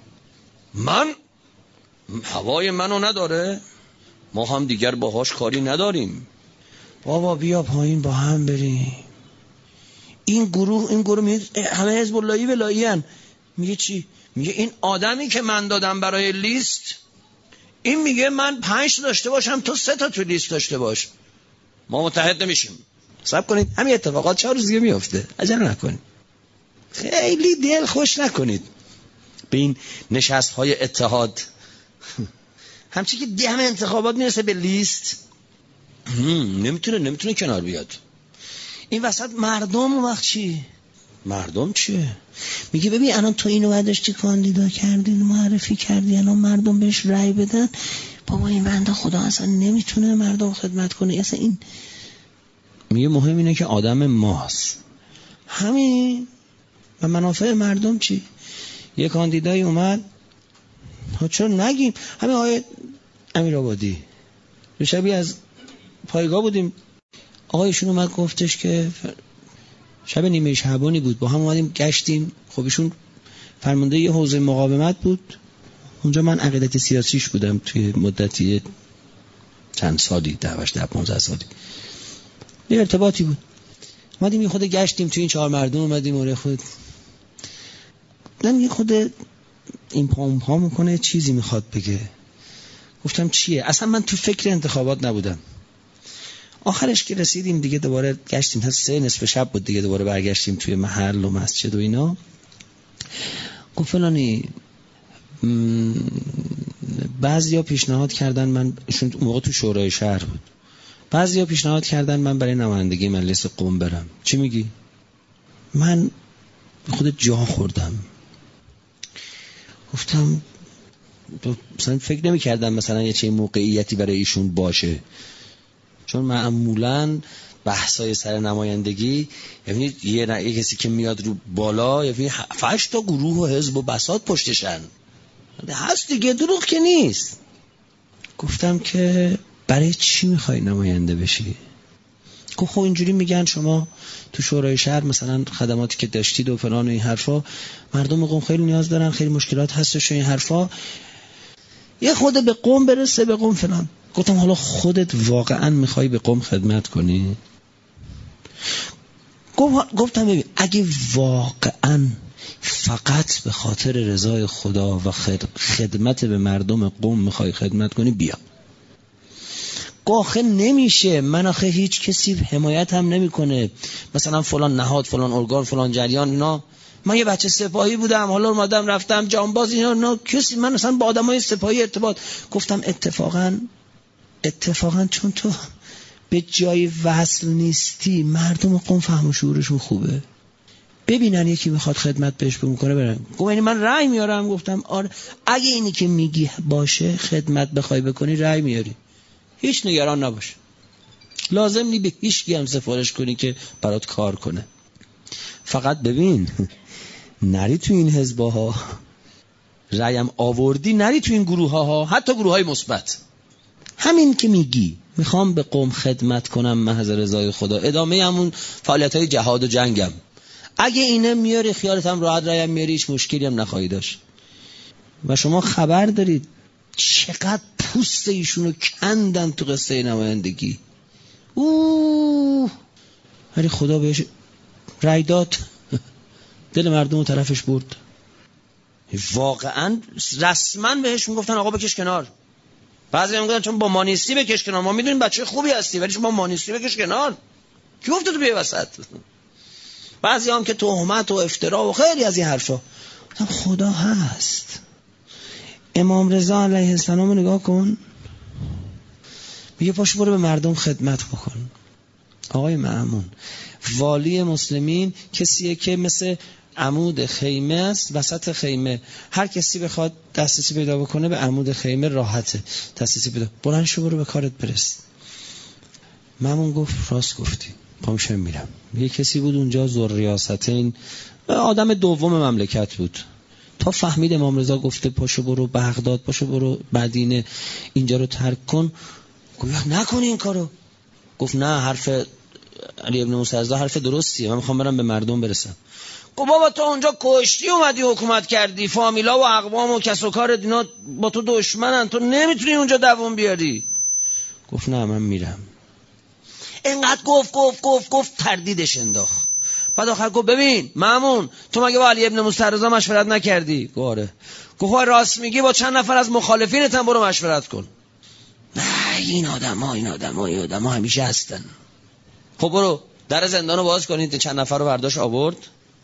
Speaker 1: هوای منو نداره، ما هم دیگر باهاش کاری نداریم، بابا بیا پایین با هم بریم. این گروه همه حزب اللهی ولایی هن. میگه چی؟ میگه این آدمی که من دادم برای لیست، این میگه من 5 داشته باشم تو 3 تا تو لیست داشته باش، ما متحد نمیشیم. صبر کنید، همین اتفاقات 4 روز دیگه میفته، عجله نکنید، خیلی دل خوش نکنید به این نشست های اتحاد. همچی که دم انتخابات میرسه به لیست نمیتونه کنار بیاد. این وسط مردم وقت چی؟ مردم چیه؟ میگه ببین الان تو اینو بعدش چی کاندیدا کردی، معرفی کردی، الان مردم بهش رأی بدن، بابا این بنده خدا اصلا نمیتونه مردم خدمت کنه، اصلا این میگه مهم اینه که آدم ماست همین و منافع مردم چی. یک کاندیدای اومد، چرا نگیم، همین آقای امیرآبادی، شبیه از پایگاه بودیم، آقایشون اومد گفتش که شب نیمه شعبانی بود، با هم اومدیم گشتیم، خب ایشون فرمانده یه حوزه مقاومت بود اونجا، من عقیدت سیاسیش بودم توی مدتی چند سالی 10-15 سالی، یه ارتباطی بود، اومدیم یه خود گشتیم توی این 4 مردم، اومدیم اوره خود یه خود این پا میکنه چیزی میخواد بگه، گفتم چیه؟ اصلا من تو فکر انتخابات نبودم. آخرش که رسیدیم دیگه دوباره گشتیم تا 3 نصف شب بود دیگه، دوباره برگشتیم توی محل و مسجد و اینا. گفت فلانی بعضیا پیشنهاد کردن، من ایشون موقع تو شورای شهر بود، بعضیا پیشنهاد کردن من برای نمایندگی مجلس قوم برم، چی میگی؟ من خود جا خوردم، گفتم مثلا فکر نمی کردم مثلا یه چه موقعیتی برای ایشون باشه، چون معمولاً بحثای سر نمایندگی یعنی یه کسی که میاد رو بالا یعنی 8 تا گروه و حزب و بساط پشتشن، هست دیگه، دروغ که نیست. گفتم که برای چی میخوای نماینده بشی؟ گفت خب اینجوری میگن شما تو شورای شهر مثلا خدماتی که داشتید و فلان و این حرفا، مردم قوم خیلی نیاز دارن، خیلی مشکلات هستش و این حرفا، یه خود به قوم برسه، به قوم فلان. گفتم حالا خودت واقعا میخوای به قوم خدمت کنی؟ گفتم ببین اگه واقعا فقط به خاطر رضای خدا و خدمت به مردم قوم میخوای خدمت کنی بیا. آخه نمیشه، من آخه هیچ کسی حمایت هم نمیکنه، مثلا فلان نهاد، فلان ارگان، فلان جریان، اینا، من یه بچه سپاهی بودم حالا اومدم رفتم جانباز، اینا کسی، من مثلا با آدمای سپاهی ارتباط. گفتم اتفاقا چون تو به جای وصل نیستی، مردم قوم فهم و شعورشون خوبه، ببینن یکی میخواد خدمت بهش بکنه برن. گفت یعنی من رأی میارم؟ گفتم آره، اگه اینی که میگی باشه، خدمت بخوای بکنی رأی میاری، هیچ نگران نباش، لازم نی به هیچ کی هم سفارش کنی که برات کار کنه، فقط ببین نری تو این حزب‌ها، رأیم آوردی نری تو این گروه‌ها، حتی گروه‌های مثبت، همین که میگی میخوام به قوم خدمت کنم محض رضای خدا، ادامه همون فعالیت‌های جهاد و جنگم، اگه اینه میاری خیالت هم راحت، رأیم میاری، هیچ مشکلی هم نخواهی داشت. و شما خبر دارید چقدر پوست ایشونو کندن تو قصه نمایندگی، ولی خدا بهش رأی داد، دل مردم رو طرفش برد. واقعا رسما بهش میگفتن آقا بکش کنار، بعضی میگفتن چون با ما نیستی بکش کنار، ما میدونیم بچه خوبی هستی ولی شما ما نیستی بکش کنار، کی گفته تو بیای وسط؟ بعضی هم که تهمت و افترا و خیلی از این حرفا. خدا هست. امام رضا علیه السلام رو نگاه کن، میگه پاشو برو به مردم خدمت بکن. آقای مأمون والی مسلمین کسیه که مثل عمود خیمه است، وسط خیمه هر کسی بخواد دسترسی پیدا بکنه به عمود خیمه راحته دسترسی پیدا، بلند شو برو به کارت برس. مأمون گفت راست گفتی، پامشم میرم. یه کسی بود اونجا ذوالریاستین، آدم دوم مملکت بود، تا فهمید امام رضا گفته پاشو برو بغداد، پاشو برو مدینه، اینجا رو ترک کن. گفت نکنی این کارو. گفت نه، حرف علی ابن موسی رضا حرف درستیه، من میخوام برم به مردم برسم. گفت بابا تو اونجا کشتی اومدی حکومت کردی، فامیلا و اقوام و کس و کار دینا با تو دشمنن، تو نمیتونی اونجا دوام بیاری. گفت نه من میرم. اینقدر گفت تردیدش انداخت. بعد آخر گفت ببین مأمون تو مگه با علی ابن موسی رضا مشورت نکردی؟ گفت آره. گفت راست میگی، با چند نفر از مخالفینت هم برو مشورت کن. نه این آدم ها همیشه هستن. خب برو در زندانو باز کنید، چند نفر رو برداشت آورد،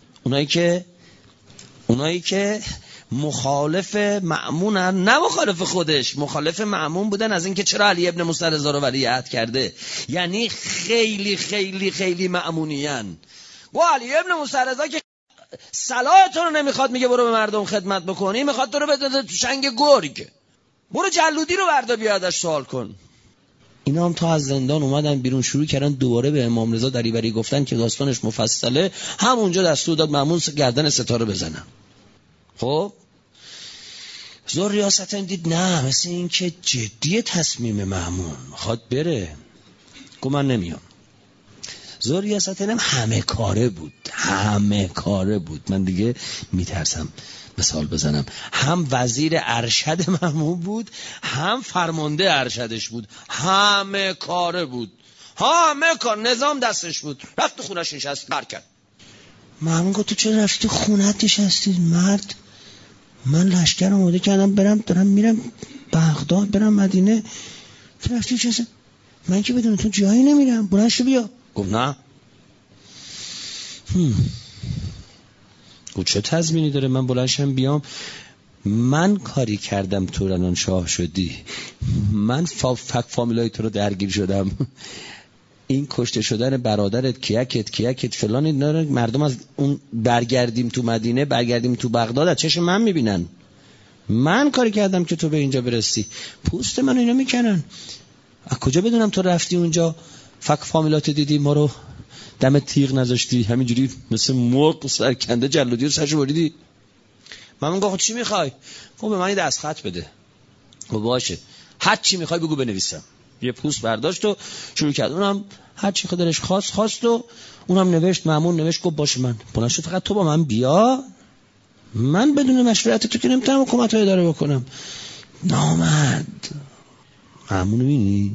Speaker 1: اونایی که مخالف مأمونن، نه مخالف خودش، مخالف مأمون بودن از اینکه چرا علی ابن موسی رضا رو ولیعهد کرده، یعنی خیلی خیلی خیلی مأمونیان. و علی ابن موسی رضا که صلاح تو رو نمیخواد، میگه برو به مردم خدمت بکنی، میخواد تو رو بده تو شنگ گرگ. برو جلودی رو بردا بیا ازش سوال کن. اینا هم تا از زندان اومدن بیرون شروع کردن دوباره به امام رضا دریوری گفتن که داستانش مفصله. همونجا دستور داد مأمون گردن ستاره بزنن. خب ذوالریاستین دید نه مثل این که جدی تصمیم مأمون میخواد بره، گفت من نمیام. ذوالریاستین هم همه کاره بود. من دیگه میترسم مثال بزنم. هم وزیر ارشد مأمون بود، هم فرمانده ارشدش بود. همه کاره بود، همه کار، نظام دستش بود. رفت تو خونش نشست قر کرد. مأمون گفت تو چرا رفتی تو خونت نشستی مرد؟ من لشکر آماده کردم دارم میرم بغداد، برم مدینه، تو رفتی چه؟ من که بدون تو جایی نمیرم، بلند شو بیا. گفت نه. گفت چه تضمینی داره من بلند شم بیام؟ من کاری کردم تو رنان شاه شدی، من فک فامیلای تو رو درگیر شدم. این کشته شدن برادرت کیکت فلان، اینا مردم از اون برگردیم تو مدینه، برگردیم تو بغداد از چشم من میبینن. من کاری کردم که تو به اینجا برسی. پوست من اینا میکنن. از کجا بدونم تو رفتی اونجا فک فامیلات دیدی ما رو دم تیغ نذاشتی، همینجوری مثل مرغ سرکنده جلودی رو سرش بریدی؟ من گفتم چی میخوای؟ گفت به من دست خط بده. گفت باشه هر چی میخوای بگو بنویسم. یه پوست برداشت و شروع کرد. اونم هر چی خودش خواست و اونم نوشت. مأمون نوشت. گفت باشه من بلند شد، فقط تو با من بیا، من بدون مشورت تو که نمیتونم حکومت رو اداره بکنم. نامرد. مأمون ببینی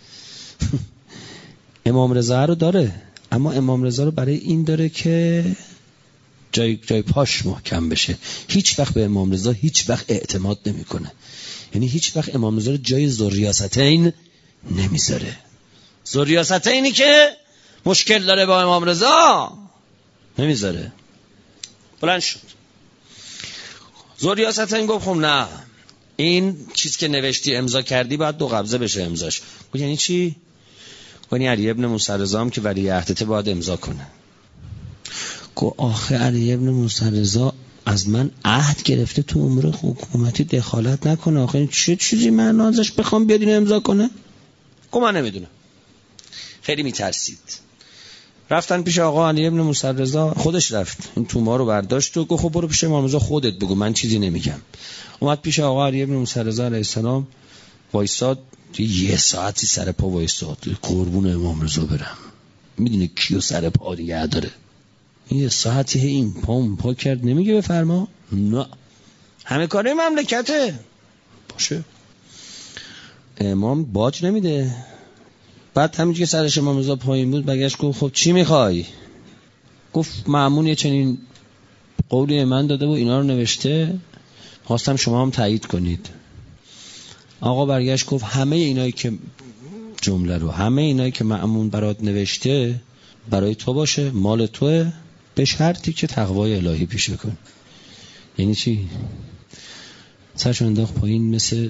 Speaker 1: امام رضا رو داره، اما امام رضا رو برای این داره که جای پاش محکم بشه. هیچ وقت به امام رضا هیچ وقت اعتماد نمیکنه. یعنی هیچ وقت امام رضا رو جای ذوالریاستین نمیذاره. ذوالریاستینی که مشکل داره با امام رضا نمیذاره. بلند شد. ذوالریاستین گفت خب نه، این چیز که نوشتی امضا کردی باید 2 قبضه بشه امضاش. گفت یعنی چی؟ یعنی علی ابن موسی رضا هم که ولی عهدته باید امضا کنه. گفت آخه علی ابن موسی رضا از من عهد گرفته تو امور حکومتی دخالت نکنه. آخه چه چیزی من ازش بخوام بیاد اینو امضا کنه؟ گفت من نمیدونم. خیلی میترسید. رفتن پیش آقا علی ابن موسی رضا، خودش رفت این توما رو برداشت و گفت خب برو پیش امام رضا خودت بگو، من چیزی نمیگم. اومد پیش آقا علی ابن موسی رضا علیه السلام، وایساد. 1 ساعتی سر پا وایساد. قربون امام رضا برم، میدونه کیو سر پا دیگه داره. این 1 ساعتی این پا کرد، نمیگه بفرما؟ نه، همه کاره مملکته. باشه. امام باج نمیده. بعد همینجور که سرش امام رضا پایین بود برگشت گفت خب چی میخوای؟ گفت مأمون یه چنین قولی من داده و اینا رو نوشته، خواستم شما هم تایید کنید. آقا برگشت گفت همه اینایی که جمله رو، همه اینایی که مأمون برات نوشته برای تو باشه، مال توه، به شرطی که تقوای الهی پیش بکن. یعنی چی؟ سرشو انداخت پایین، مثل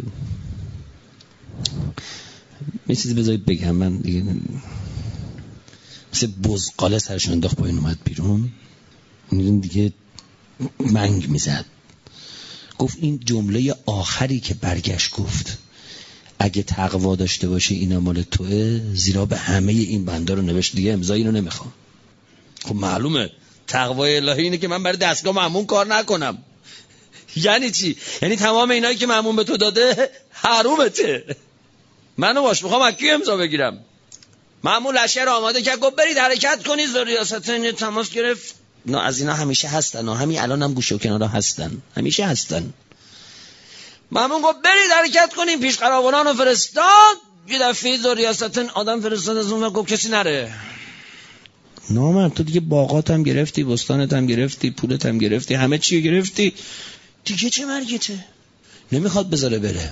Speaker 1: یه چیزی بذارید بگم من دیگه، مثل بزغاله سرشو انداخت پایین اومد بیرون. این دیگه منگ میزد. گفت این جمله آخری که برگشت گفت اگه تقوا داشته باشه اینا مال توه، زیرا به همه این بنده رو نوشت، دیگه امضا اینو نمیخوام. خب معلومه تقوای الهی اینه که من برای دستگاه مأمون کار نکنم. یعنی چی؟ یعنی تمام اینایی که مأمون به تو داده حرومته. منو باش میخوام از کی امضا بگیرم؟ مأمون لشکر آماده کرد، گفت برید حرکت کنید. ذوالریاستین تماس گرفت. نه از اینا همیشه هستن، همین الان هم گوشه و کنارا هستن، همیشه هستن. مأمون گفت برید حرکت کنید. پیش قراولان رو فرستاد. یه دفعه ذوالریاستین آدم فرستاد از اون، گفت کسی نره. نامرد تو دیگه باغات هم گرفتی، بستانت هم گرفتی، پولت هم گرفتی، همه چی گرفتی، دیگه چه مرگته؟ نمیخواد بذاره بره.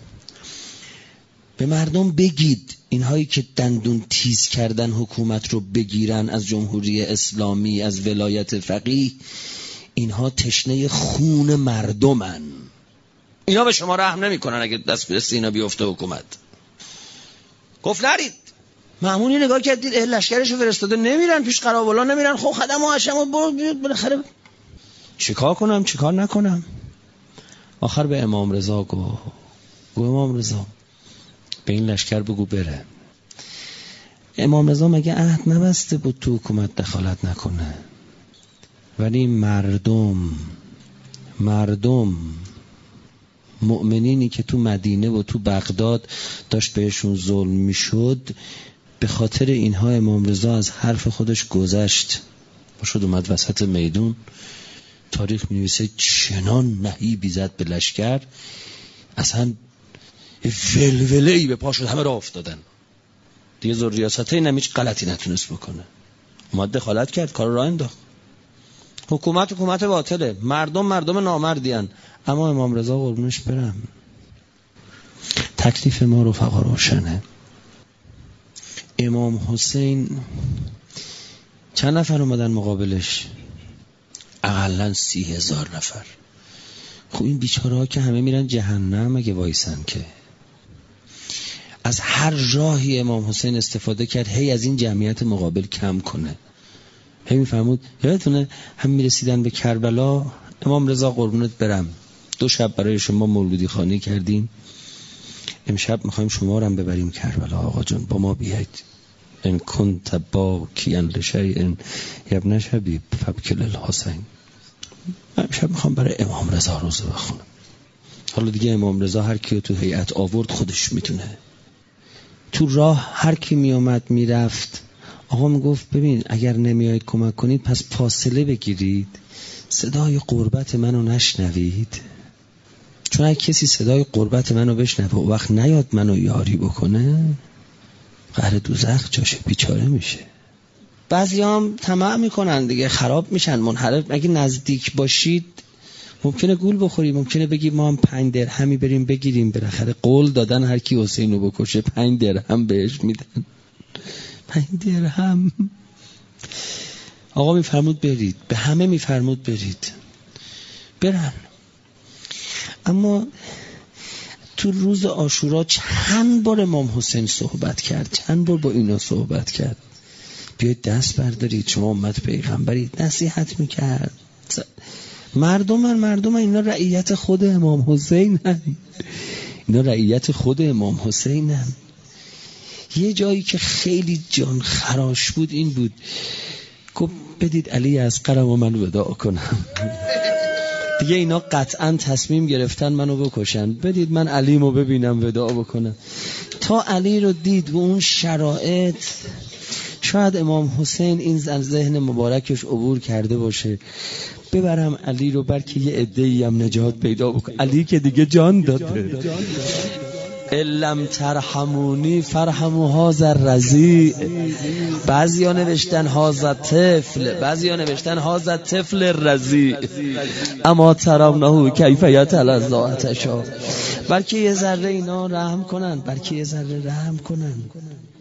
Speaker 1: به مردم بگید اینهایی که دندون تیز کردن حکومت رو بگیرن از جمهوری اسلامی، از ولایت فقیه، اینها تشنه خون مردمن. اینا به شما رحم نمی کنن اگه دست به دست اینا بیفته حکومت. گفت نرید. مأمونی نگاه کردید لشکرش رو فرستاده، نمیرن پیش قراولان، نمیرن. خب خدم و حشم رو بیاد بالاخره چیکار کنم چیکار نکنم؟ آخر به امام رضا گفت گو امام رضا به این لشکر بگو بره. امام رضا مگه عهد نبسته بود تو حکومت دخالت نکنه؟ ولی مردم مؤمنینی که تو مدینه و تو بغداد داشت بهشون ظلم میشد، به خاطر اینها امام رضا از حرف خودش گذشت و شد اومد وسط میدون. تاریخ می نویسه چنان نهیبی زد به لشکر، اصلا ولوله‌ای به پا شد، همه را افتادن دیگه. ذوالریاسته این هیچ غلطی نتونست بکنه، اومد دخالت کرد، کار را انداخت. حکومت باطله، مردم نامردیان. اما امام رضا قربونش برم، تکلیف ما رفقا روشنه. امام حسین چند نفر اومدن مقابلش؟ اقلن 30,000 نفر. خب این بیچاره ها که همه میرن جهنم اگه وایسن که. از هر راهی امام حسین استفاده کرد هی از این جمعیت مقابل کم کنه. هی میفرمود، یادتونه هم میرسیدن به کربلا، امام رضا قربونت برم 2 شب برای شما مولودی خوانی کردیم، امشب میخوایم شما رو هم ببریم کربلا، آقا جون با ما بیاید. ان کنت باکیاً لشیء ابن شبیب فابکی للحسین. من امشب میخوام برای امام رضا روزه بخونم. حالا دیگه امام رضا هر کیو تو هیئت آورد خودش میتونه. تو راه هر کی میومد میرفت، آقا میگفت ببین اگر نمیایید کمک کنید پس فاصله بگیرید، صدای قربت منو نشنوید، چون اگه کسی صدای قربت منو بشنوه و وقت نیاد منو یاری بکنه، قهر دوزخ جاشه، بیچاره میشه. بعضی هم طمع میکنن دیگه، خراب میشن، منحرف. اگه نزدیک باشید ممکنه گول بخوری، ممکنه بگی ما هم 5 درهمی بریم بگیریم، بالاخره قول دادن هر کی حسینو بکشه 5 درهم بهش میدن. 5 درهم. آقا میفرمود برید، به همه میفرمود برید، برن. اما تو روز عاشورا چند بار امام حسین صحبت کرد، چند بار با اینا صحبت کرد، بیاید دست بردارید، شما امت پیغمبرید، نصیحت میکرد. مردم اینا رعیت خود امام حسین هن. اینا رعیت خود امام حسین هن. یه جایی که خیلی جان خراش بود این بود، گفت بدید علی اصغرم و منو وداع کنم. دیگه اینا قطعا تصمیم گرفتن منو بکشن، بدید من علیمو ببینم وداع بکنم. تا علی رو دید و اون شرایط، شاید امام حسین این ذهن مبارکش عبور کرده باشه، ببرم علی رو بلکه یه عده‌ای هم نجات پیدا بکنه. علی که دیگه جان داده. الم ترحمونی فرحموا هذا الرضیع. بعضیا نوشتن هذا طفل، بعضیا نوشتن هذا طفل الرضیع، اما ترونه کیف یتلذ. بلکه یه ذره اینا رحم کنن، بلکه یه ذره رحم کنن.